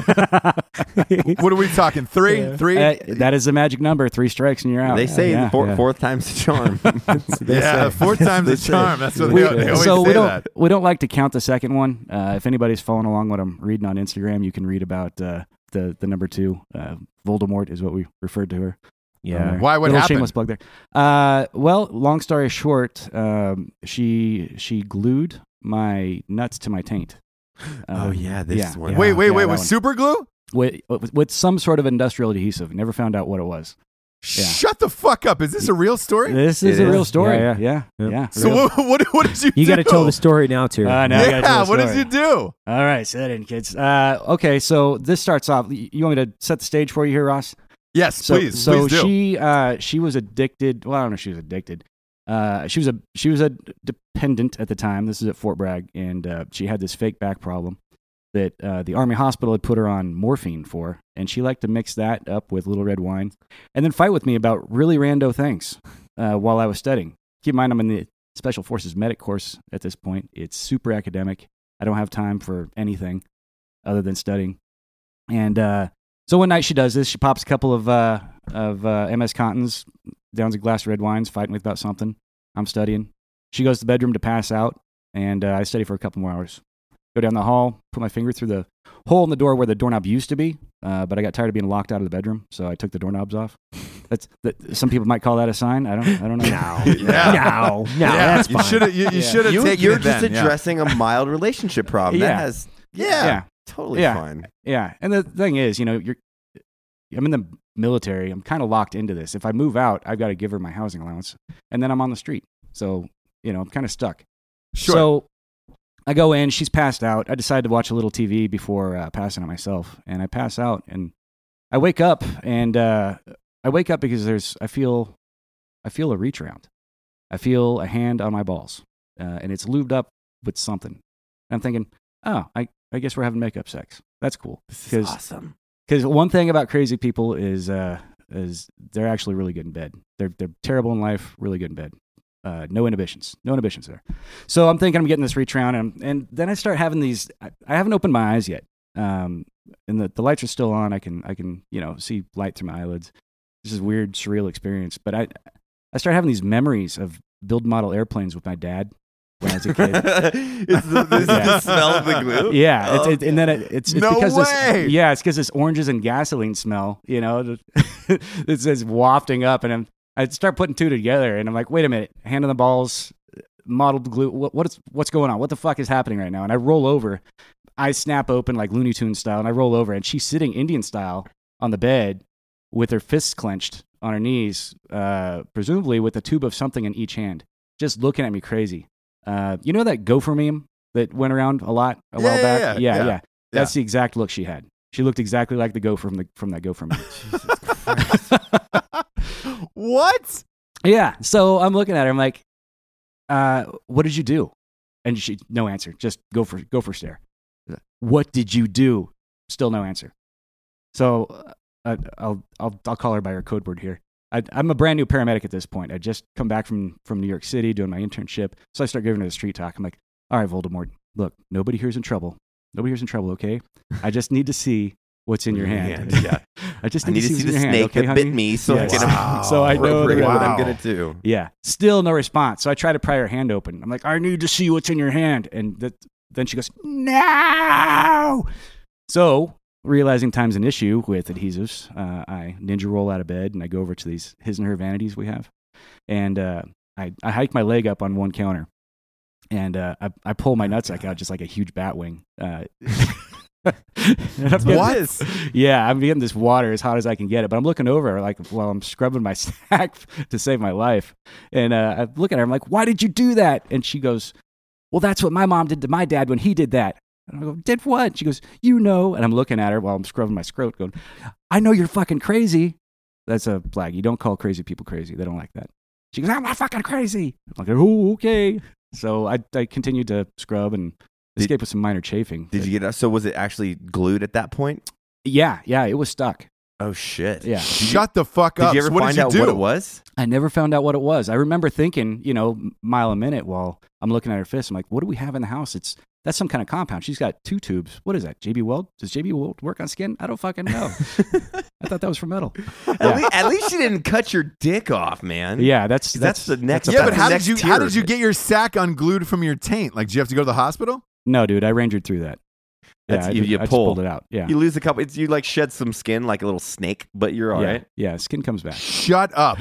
Speaker 3: What are we talking? Three,
Speaker 6: Yeah.
Speaker 3: three.
Speaker 4: Uh, that is the magic number. Three strikes and you're out.
Speaker 5: they say
Speaker 4: yeah.
Speaker 5: the four,
Speaker 6: yeah.
Speaker 5: fourth time's the charm.
Speaker 3: yeah, four times
Speaker 5: They
Speaker 3: the
Speaker 5: say.
Speaker 3: charm. That's what
Speaker 6: We-
Speaker 3: they, they always
Speaker 4: so
Speaker 3: say
Speaker 4: we don't
Speaker 3: that.
Speaker 4: we don't like to count the second one. Uh, if anybody's following along what I'm reading on Instagram, you can read about uh, the the number two. Uh, Voldemort is what we referred to her.
Speaker 6: Yeah.
Speaker 4: Uh,
Speaker 3: Why? What
Speaker 4: little
Speaker 3: happened?
Speaker 4: shameless plug there. Uh, well, long story short, um, she she glued my nuts to my taint.
Speaker 5: Oh
Speaker 4: Um,
Speaker 5: yeah, this
Speaker 4: yeah,
Speaker 5: one.
Speaker 4: yeah.
Speaker 3: Wait, wait, wait.
Speaker 4: that
Speaker 3: With
Speaker 4: one.
Speaker 3: super glue?
Speaker 4: with, with with some sort of industrial adhesive. Never found out what it was. Yeah.
Speaker 3: Shut the fuck up. Is this a real story?
Speaker 4: This is
Speaker 5: It
Speaker 4: a real
Speaker 5: is.
Speaker 4: story.
Speaker 6: Yeah,
Speaker 4: Yeah,
Speaker 6: yeah.
Speaker 4: yeah. yeah,
Speaker 3: So
Speaker 4: real.
Speaker 3: what, what? What did you?
Speaker 6: You
Speaker 3: do?
Speaker 6: got to tell the story now, too.
Speaker 4: Uh, now I gotta
Speaker 3: Yeah.
Speaker 4: tell the
Speaker 3: What did
Speaker 4: story.
Speaker 3: you do?
Speaker 4: All right, sit in, kids. Uh, okay, so this starts off. You want me to set the stage for you here, Ross?
Speaker 3: Yes,
Speaker 4: So,
Speaker 3: please.
Speaker 4: so
Speaker 3: please do.
Speaker 4: she uh, she was addicted. Well, I don't know if she was addicted. Uh, she was a she was a dependent at the time. This is at Fort Bragg, and uh, she had this fake back problem that uh, the Army hospital had put her on morphine for, and she liked to mix that up with Little Red Wine, and then fight with me about really rando things uh, while I was studying. Keep in mind, I'm in the Special Forces medic course at this point. It's super academic. I don't have time for anything other than studying, and uh, so one night she does this. She pops a couple of uh, of uh, M S Cottons, downs a glass of red wines, fighting with about something. I'm studying. She goes to the bedroom to pass out, and uh, I study for a couple more hours. go down the hall, put my finger through the hole in the door where the doorknob used to be, uh, but I got tired of being locked out of the bedroom, so I took the doorknobs off. That's that, some people might call that a sign. I don't. I don't know.
Speaker 6: No,
Speaker 3: Yeah.
Speaker 6: no, no.
Speaker 3: Yeah,
Speaker 6: That's
Speaker 3: you
Speaker 6: fine.
Speaker 3: should have. You, you
Speaker 4: Yeah.
Speaker 3: should have
Speaker 5: You,
Speaker 3: taken
Speaker 5: you're
Speaker 3: it
Speaker 5: just
Speaker 3: then, yeah.
Speaker 5: addressing a mild relationship problem.
Speaker 4: Yeah.
Speaker 5: That has,
Speaker 3: Yeah.
Speaker 4: Yeah,
Speaker 5: totally
Speaker 4: Yeah.
Speaker 5: fine.
Speaker 4: yeah. And the thing is, you know, you're. I'm in the military. I'm kind of locked into this. If I move out, I've got to give her my housing allowance, and then I'm on the street. So you know, I'm kind of stuck.
Speaker 3: Sure.
Speaker 4: So I go in. She's passed out. I decide to watch a little T V before uh, passing out myself, and I pass out, and I wake up, and uh, I wake up because there's. I feel, I feel a reach around. I feel a hand on my balls, uh, and it's lubed up with something. And I'm thinking, oh, I, I guess we're having makeup sex. That's cool.
Speaker 5: This is
Speaker 4: Because
Speaker 5: awesome.
Speaker 4: because one thing about crazy people is uh, is they're actually really good in bed. They're they're terrible in life, really good in bed. Uh, no inhibitions, no inhibitions there. So I'm thinking I'm getting this reach around, and and then I start having these. I, I haven't opened my eyes yet, um, and the, the lights are still on. I can I can you know see light through my eyelids. This is a weird, surreal experience. But I I start having these memories of build model airplanes with my dad when I was a kid.
Speaker 5: Is the, this is
Speaker 4: Yeah.
Speaker 5: the smell of the glue?
Speaker 4: Yeah, it's,
Speaker 5: Oh,
Speaker 4: it, and then it, it's, it's
Speaker 3: No
Speaker 4: because
Speaker 3: way!
Speaker 4: this, yeah, it's because this oranges and gasoline smell, you know, it's just wafting up, and I'm, I start putting two together, and I'm like, wait a minute, hand on the balls, mottled glue, what, what is, what's going on? What the fuck is happening right now? And I roll over, eyes snap open like Looney Tunes style, and I roll over, and she's sitting Indian style on the bed with her fists clenched on her knees, uh, presumably with a tube of something in each hand, just looking at me crazy. Uh, you know that gopher meme that went around a lot a
Speaker 3: Yeah,
Speaker 4: while
Speaker 3: yeah,
Speaker 4: back?
Speaker 3: yeah,
Speaker 4: yeah,
Speaker 3: yeah.
Speaker 4: yeah. That's the exact look she had. She looked exactly like the gopher from the from that gopher meme.
Speaker 3: What?
Speaker 4: Yeah. So I'm looking at her. I'm like, uh, "What did you do?" And she, no answer. Just gopher gopher stare. What did you do? Still no answer. So uh, I'll I'll I'll call her by her code word here. I, I'm a brand new paramedic at this point. I just come back from, from New York City doing my internship. So I start giving her the street talk. I'm like, all right, Voldemort, look, nobody here's in trouble. Nobody here's in trouble, okay? I just need to see what's in your hand.
Speaker 5: Yeah.
Speaker 4: I just
Speaker 5: I
Speaker 4: need,
Speaker 5: need to see
Speaker 4: what's in
Speaker 5: the
Speaker 4: your hand,
Speaker 5: snake
Speaker 4: okay,
Speaker 5: that
Speaker 4: honey?
Speaker 5: bit me so
Speaker 4: Yes.
Speaker 5: I can
Speaker 3: Wow.
Speaker 4: So I know
Speaker 5: appropriate
Speaker 4: that-
Speaker 5: what
Speaker 3: Wow.
Speaker 5: I'm going to do.
Speaker 4: Yeah, still no response. So I try to pry her hand open. I'm like, I need to see what's in your hand. And that, then she goes, no. So realizing time's an issue with adhesives, uh, I ninja roll out of bed and I go over to these his and her vanities we have. And uh, I, I hike my leg up on one counter. And uh, I, I pull my nutsack out just like a huge bat wing. Uh, and I'm getting-
Speaker 3: What?
Speaker 4: Yeah, I'm getting this water as hot as I can get it. But I'm looking over like while I'm scrubbing my sack to save my life. And uh, I look at her. I'm like, why did you do that? And she goes, well, that's what my mom did to my dad when he did that. And I go, did what? She goes, you know. And I'm looking at her while I'm scrubbing my scrot going, I know you're fucking crazy. That's a flag. You don't call crazy people crazy. They don't like that. She goes, I'm not fucking crazy. I'm like, oh, okay. So I, I continued to scrub and
Speaker 5: Did-
Speaker 4: escape with some minor chafing.
Speaker 5: Did you get so was it actually glued at that point?
Speaker 4: Yeah, yeah, it was stuck.
Speaker 5: Oh shit.
Speaker 4: Yeah.
Speaker 3: Shut the fuck
Speaker 5: Did
Speaker 3: up.
Speaker 5: you ever
Speaker 3: So what
Speaker 5: find
Speaker 3: did you
Speaker 5: out
Speaker 3: do?
Speaker 5: what it was?
Speaker 4: I never found out what it was. I remember thinking, you know, mile a minute while I'm looking at her fist. I'm like, what do we have in the house? It's that's some kind of compound. She's got two tubes. What is that? J B Weld? Does J B Weld work on skin? I don't fucking know. I thought that was for metal.
Speaker 5: At,
Speaker 4: Yeah.
Speaker 5: least, at least you didn't cut your dick off, man.
Speaker 4: Yeah, that's
Speaker 5: That's the next-
Speaker 4: a
Speaker 3: Yeah,
Speaker 5: That's
Speaker 3: but
Speaker 5: the
Speaker 3: how did
Speaker 5: next
Speaker 3: you
Speaker 5: tier
Speaker 3: how
Speaker 5: of
Speaker 3: did you
Speaker 5: it.
Speaker 3: get your sack unglued from your taint? Like, did you have to go to the hospital?
Speaker 4: No, dude, I rangered through that. Yeah,
Speaker 5: That's-
Speaker 4: I,
Speaker 5: you-
Speaker 4: did-
Speaker 5: you
Speaker 4: I just
Speaker 5: pull.
Speaker 4: pulled it out. Yeah,
Speaker 5: You lose a couple. It's, you like shed some skin like a little snake, but you're all
Speaker 4: yeah,
Speaker 5: right.
Speaker 4: yeah. Skin comes back.
Speaker 3: Shut up.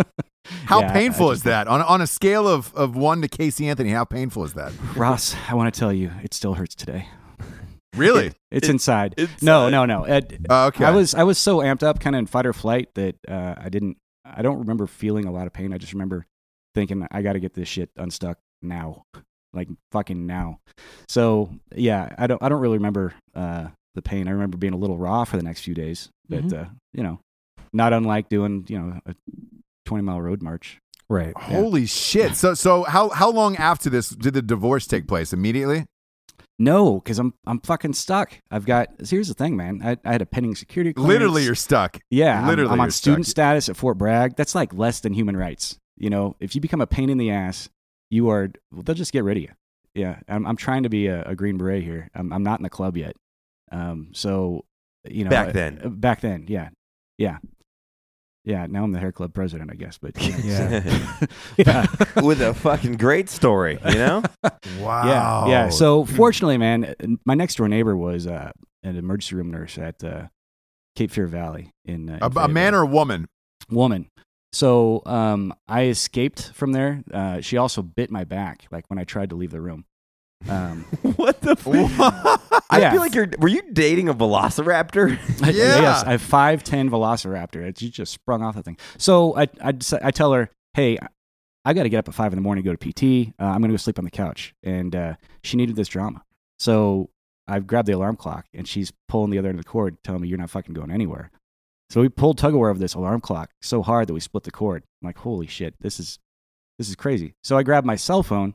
Speaker 3: How
Speaker 4: Yeah, I-
Speaker 3: painful
Speaker 4: I
Speaker 3: is
Speaker 4: just-
Speaker 3: that? On on a scale of, of one to Casey Anthony, how painful is that?
Speaker 4: Ross, I want to tell you, it still hurts today.
Speaker 3: Really?
Speaker 4: It's
Speaker 5: It-
Speaker 4: inside.
Speaker 5: it's,
Speaker 4: no,
Speaker 5: uh,
Speaker 4: no, no. Ed,
Speaker 3: Oh, okay.
Speaker 4: I was I was so amped up, kind of in fight or flight, that uh, I didn't. I don't remember feeling a lot of pain. I just remember thinking, I got to get this shit unstuck now, like fucking now. So yeah, I don't. I don't really remember uh, the pain. I remember being a little raw for the next few days, but
Speaker 6: Mhm.
Speaker 4: uh, you know, not unlike doing you know a twenty mile road march.
Speaker 6: Right.
Speaker 3: Holy shit. So so how how long after this did the divorce take place? Immediately?
Speaker 4: No, because I'm I'm fucking stuck. I've got. Here's the thing, man. I, I had a pending security clearance.
Speaker 3: Literally, you're stuck.
Speaker 4: Yeah, I'm-
Speaker 3: Literally,
Speaker 4: I'm, on
Speaker 3: you're
Speaker 4: student
Speaker 3: stuck.
Speaker 4: status at Fort Bragg. That's like less than human rights. You know, if you become a pain in the ass, you are. Well, they'll just get rid of you. Yeah, I'm. I'm trying to be a, a Green Beret here. I'm. I'm not in the club yet. Um. So, you know,
Speaker 5: Back
Speaker 4: uh,
Speaker 5: then.
Speaker 4: uh, back then, yeah, yeah. yeah, now I'm the hair club president, I guess. But yeah,
Speaker 6: Yeah.
Speaker 4: yeah.
Speaker 5: With a fucking great story, you know?
Speaker 3: Wow.
Speaker 4: Yeah, yeah. So fortunately, man, my next door neighbor was uh, an emergency room nurse at uh, Cape Fear Valley in, uh, in
Speaker 3: A, a
Speaker 4: Fayetteville.
Speaker 3: man or a woman?
Speaker 4: Woman. So um, I escaped from there. Uh, she also bit my back, like when I tried to leave the room. Um,
Speaker 5: What the fuck? I
Speaker 4: Yeah.
Speaker 5: feel like you're. Were you dating a velociraptor?
Speaker 4: I-
Speaker 3: Yeah.
Speaker 4: yes, I have five ten Velociraptor. It just sprung off the thing. So I I, deci- I tell her, hey, I got to get up at five in the morning, go to P T. Uh, I'm going to go sleep on the couch. And uh, she needed this drama. So I grabbed the alarm clock, and she's pulling the other end of the cord, telling me, you're not fucking going anywhere. So we pulled tug of war of this alarm clock so hard that we split the cord. I'm like, holy shit, this is this is crazy. So I grabbed my cell phone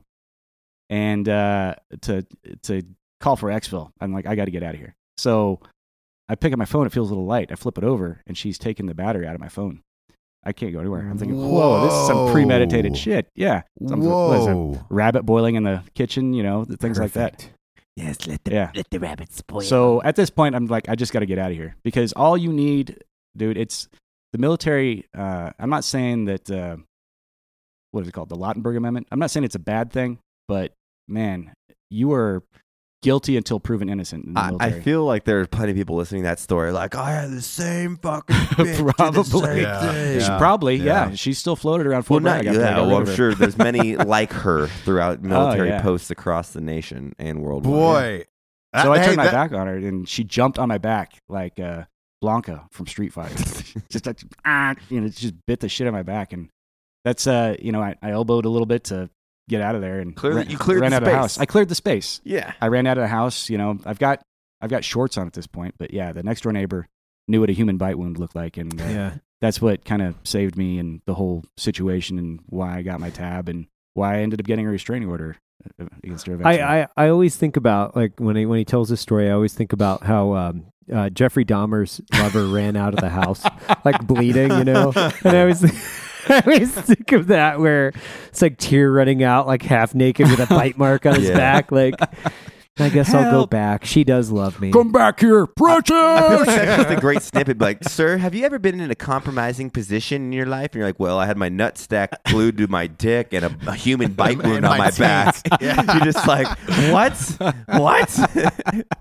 Speaker 4: and uh, to to call for exfil. I'm like, I got to get out of here. So I pick up my phone. It feels a little light. I flip it over, and she's taking the battery out of my phone. I can't go anywhere. I'm thinking, whoa, this is some
Speaker 3: Whoa.
Speaker 4: premeditated shit. Yeah. Some- what is it,
Speaker 3: Whoa.
Speaker 4: rabbit boiling in the kitchen, you know, things like that.
Speaker 6: Yes, let the
Speaker 4: Yeah.
Speaker 6: let the rabbits spoil.
Speaker 4: So at this point, I'm like, I just got to get out of here because all you need, dude, it's the military. Uh, I'm not saying that, uh, what is it called? The Lautenberg Amendment. I'm not saying it's a bad thing, but man, you are guilty until proven innocent in the
Speaker 5: I,
Speaker 4: military.
Speaker 5: I feel like there are plenty of people listening to that story. Like, I had the same fucking bitch did the
Speaker 4: Probably.
Speaker 5: same
Speaker 3: Yeah.
Speaker 5: thing.
Speaker 3: Yeah.
Speaker 4: Probably, yeah.
Speaker 3: Yeah.
Speaker 4: She's still floated around
Speaker 5: Well,
Speaker 4: Fort
Speaker 5: not
Speaker 4: Bragg after I
Speaker 5: yeah.
Speaker 4: got rid
Speaker 5: Well,
Speaker 4: of
Speaker 5: I'm
Speaker 4: her.
Speaker 5: sure there's many like her throughout military
Speaker 4: yeah.
Speaker 5: posts across the nation and worldwide.
Speaker 3: Boy.
Speaker 4: So I
Speaker 3: Hey,
Speaker 4: turned my
Speaker 3: that-
Speaker 4: back on her, and she jumped on my back like uh, Blanca from Street Fighter. just like, ah, you know, just bit the shit on my back, and that's uh, you know, I, I elbowed a little bit to get out of there, and
Speaker 5: Clearly-
Speaker 4: ran,
Speaker 5: you cleared
Speaker 4: ran
Speaker 5: the
Speaker 4: out of the
Speaker 5: space.
Speaker 4: house. I cleared the space.
Speaker 5: Yeah.
Speaker 4: I ran out of the house. You know, I've got I've got shorts on at this point, but yeah, the next door neighbor knew what a human bite wound looked like, and uh,
Speaker 6: yeah.
Speaker 4: that's what kind of saved me and the whole situation, and why I got my tab, and why I ended up getting a restraining order against her eventually.
Speaker 6: I, I, I always think about, like, when he, when he tells this story, I always think about how um, uh, Jeffrey Dahmer's lover ran out of the house, like, bleeding, you know? And I always, I always think of that, where it's like tear running out, like, half naked with a bite mark on his
Speaker 5: Yeah.
Speaker 6: back. Like, I guess I'll go
Speaker 4: Help.
Speaker 6: back. She does love me.
Speaker 4: Come back here, Precious!
Speaker 5: I feel like that's just a great snippet. Like, sir, have you ever been in a compromising position in your life? And you're like, well, I had my nut stack glued to my dick and a, a human bite wound
Speaker 3: And
Speaker 5: on
Speaker 3: my
Speaker 5: my back.
Speaker 3: teeth.
Speaker 5: You're just like, what? What?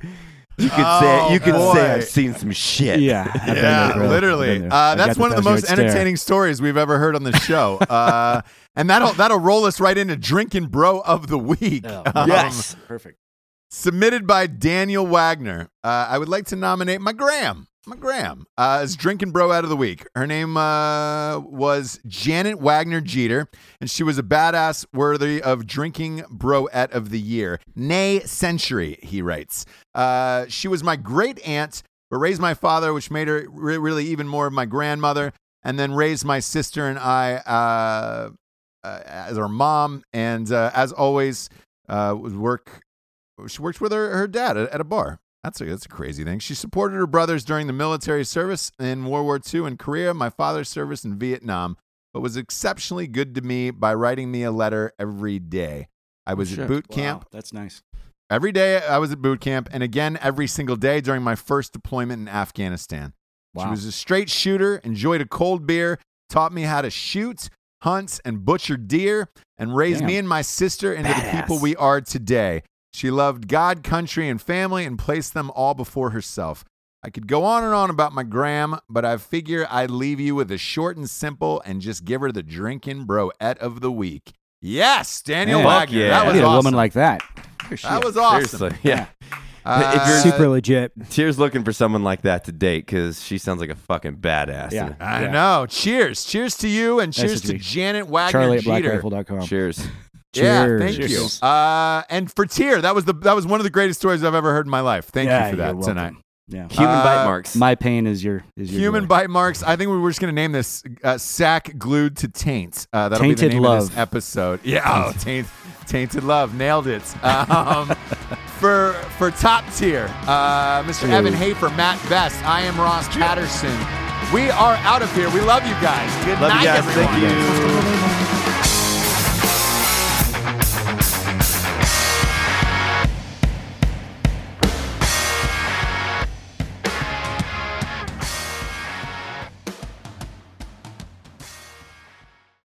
Speaker 5: You could
Speaker 3: Oh,
Speaker 5: say you could
Speaker 3: boy.
Speaker 5: say I've seen some shit.
Speaker 4: Yeah, I've been there,
Speaker 3: Yeah,
Speaker 4: bro. I've
Speaker 3: literally.
Speaker 4: been there.
Speaker 3: Uh,
Speaker 4: I've
Speaker 3: that's
Speaker 4: got
Speaker 3: one of the most
Speaker 4: thousand-yard stare.
Speaker 3: entertaining stories we've ever heard on the show. Uh, and that'll that'll roll us right into Drinking Bro of the Week.
Speaker 4: Oh,
Speaker 3: Um,
Speaker 5: Yes.
Speaker 4: Perfect.
Speaker 3: Submitted by Daniel Wagner. Uh, I would like to nominate my Graham. My Graham uh, as Drinking Bro out of the Week. Her name uh, was Janet Wagner Jeter, and she was a badass worthy of Drinking Broette of the Year. Nay, century, he writes. Uh, she was my great aunt, but raised my father, which made her re- really even more of my grandmother, and then raised my sister and I uh, uh, as our mom. And uh, as always, uh, would work. She worked with her, her dad at, at a bar. That's a, that's a crazy thing. She supported her brothers during the military service in World War Two in Korea, my father's service in Vietnam, but was exceptionally good to me by writing me a letter every day. I was
Speaker 5: shit.
Speaker 3: at boot
Speaker 4: Wow,
Speaker 3: camp.
Speaker 4: that's nice.
Speaker 3: Every day I was at boot camp, and again every single day during my first deployment in Afghanistan. She
Speaker 4: Wow.
Speaker 3: was a straight shooter, enjoyed a cold beer, taught me how to shoot, hunt, and butcher deer, and raised
Speaker 4: Damn.
Speaker 3: me and my sister into the
Speaker 5: Badass.
Speaker 3: people we are today. She loved God, country, and family and placed them all before herself. I could go on and on about my Gram, but I figure I'd leave you with a short and simple and just give her the Drinking Broette of the Week. Yes, Daniel
Speaker 4: Man,
Speaker 3: Wagner.
Speaker 5: yeah.
Speaker 3: That
Speaker 4: I
Speaker 3: was
Speaker 4: need a
Speaker 3: awesome.
Speaker 4: woman like that.
Speaker 3: that was awesome.
Speaker 5: Seriously. Yeah.
Speaker 3: Uh,
Speaker 5: If you're
Speaker 6: Super legit.
Speaker 5: Tears looking for someone like that to date because she sounds like a fucking badass.
Speaker 4: Yeah.
Speaker 3: I
Speaker 4: Yeah.
Speaker 3: know. Cheers. Cheers to you, and cheers to
Speaker 4: Message me.
Speaker 3: Janet Wagner
Speaker 4: Charlie at black
Speaker 3: Jeter.
Speaker 4: rifle dot com.
Speaker 5: Cheers.
Speaker 3: Yeah,
Speaker 6: Cheers.
Speaker 3: thank
Speaker 4: Cheers.
Speaker 3: you. Uh, and for Tier, that was the that was one of the greatest stories I've ever heard in my life. Thank
Speaker 4: Yeah,
Speaker 3: you for
Speaker 4: you're
Speaker 3: that
Speaker 4: welcome.
Speaker 3: tonight.
Speaker 4: Yeah.
Speaker 5: Human
Speaker 3: Uh,
Speaker 5: bite marks.
Speaker 4: My pain is your is your
Speaker 3: Human
Speaker 4: joy.
Speaker 3: bite marks. I think we were just going to name this uh, Sack Glued to Taint. Uh, that'll
Speaker 4: Tainted
Speaker 3: be the name
Speaker 4: Love.
Speaker 3: of this episode. Yeah, oh, taint, Tainted Love. Nailed it. Um, for for top tier, uh, Mister Evan Hafer, Matt Best. I am Ross Patterson. We are out of here. We love you guys. Good
Speaker 5: Love
Speaker 3: night,
Speaker 5: you guys.
Speaker 3: everyone.
Speaker 5: Thank you.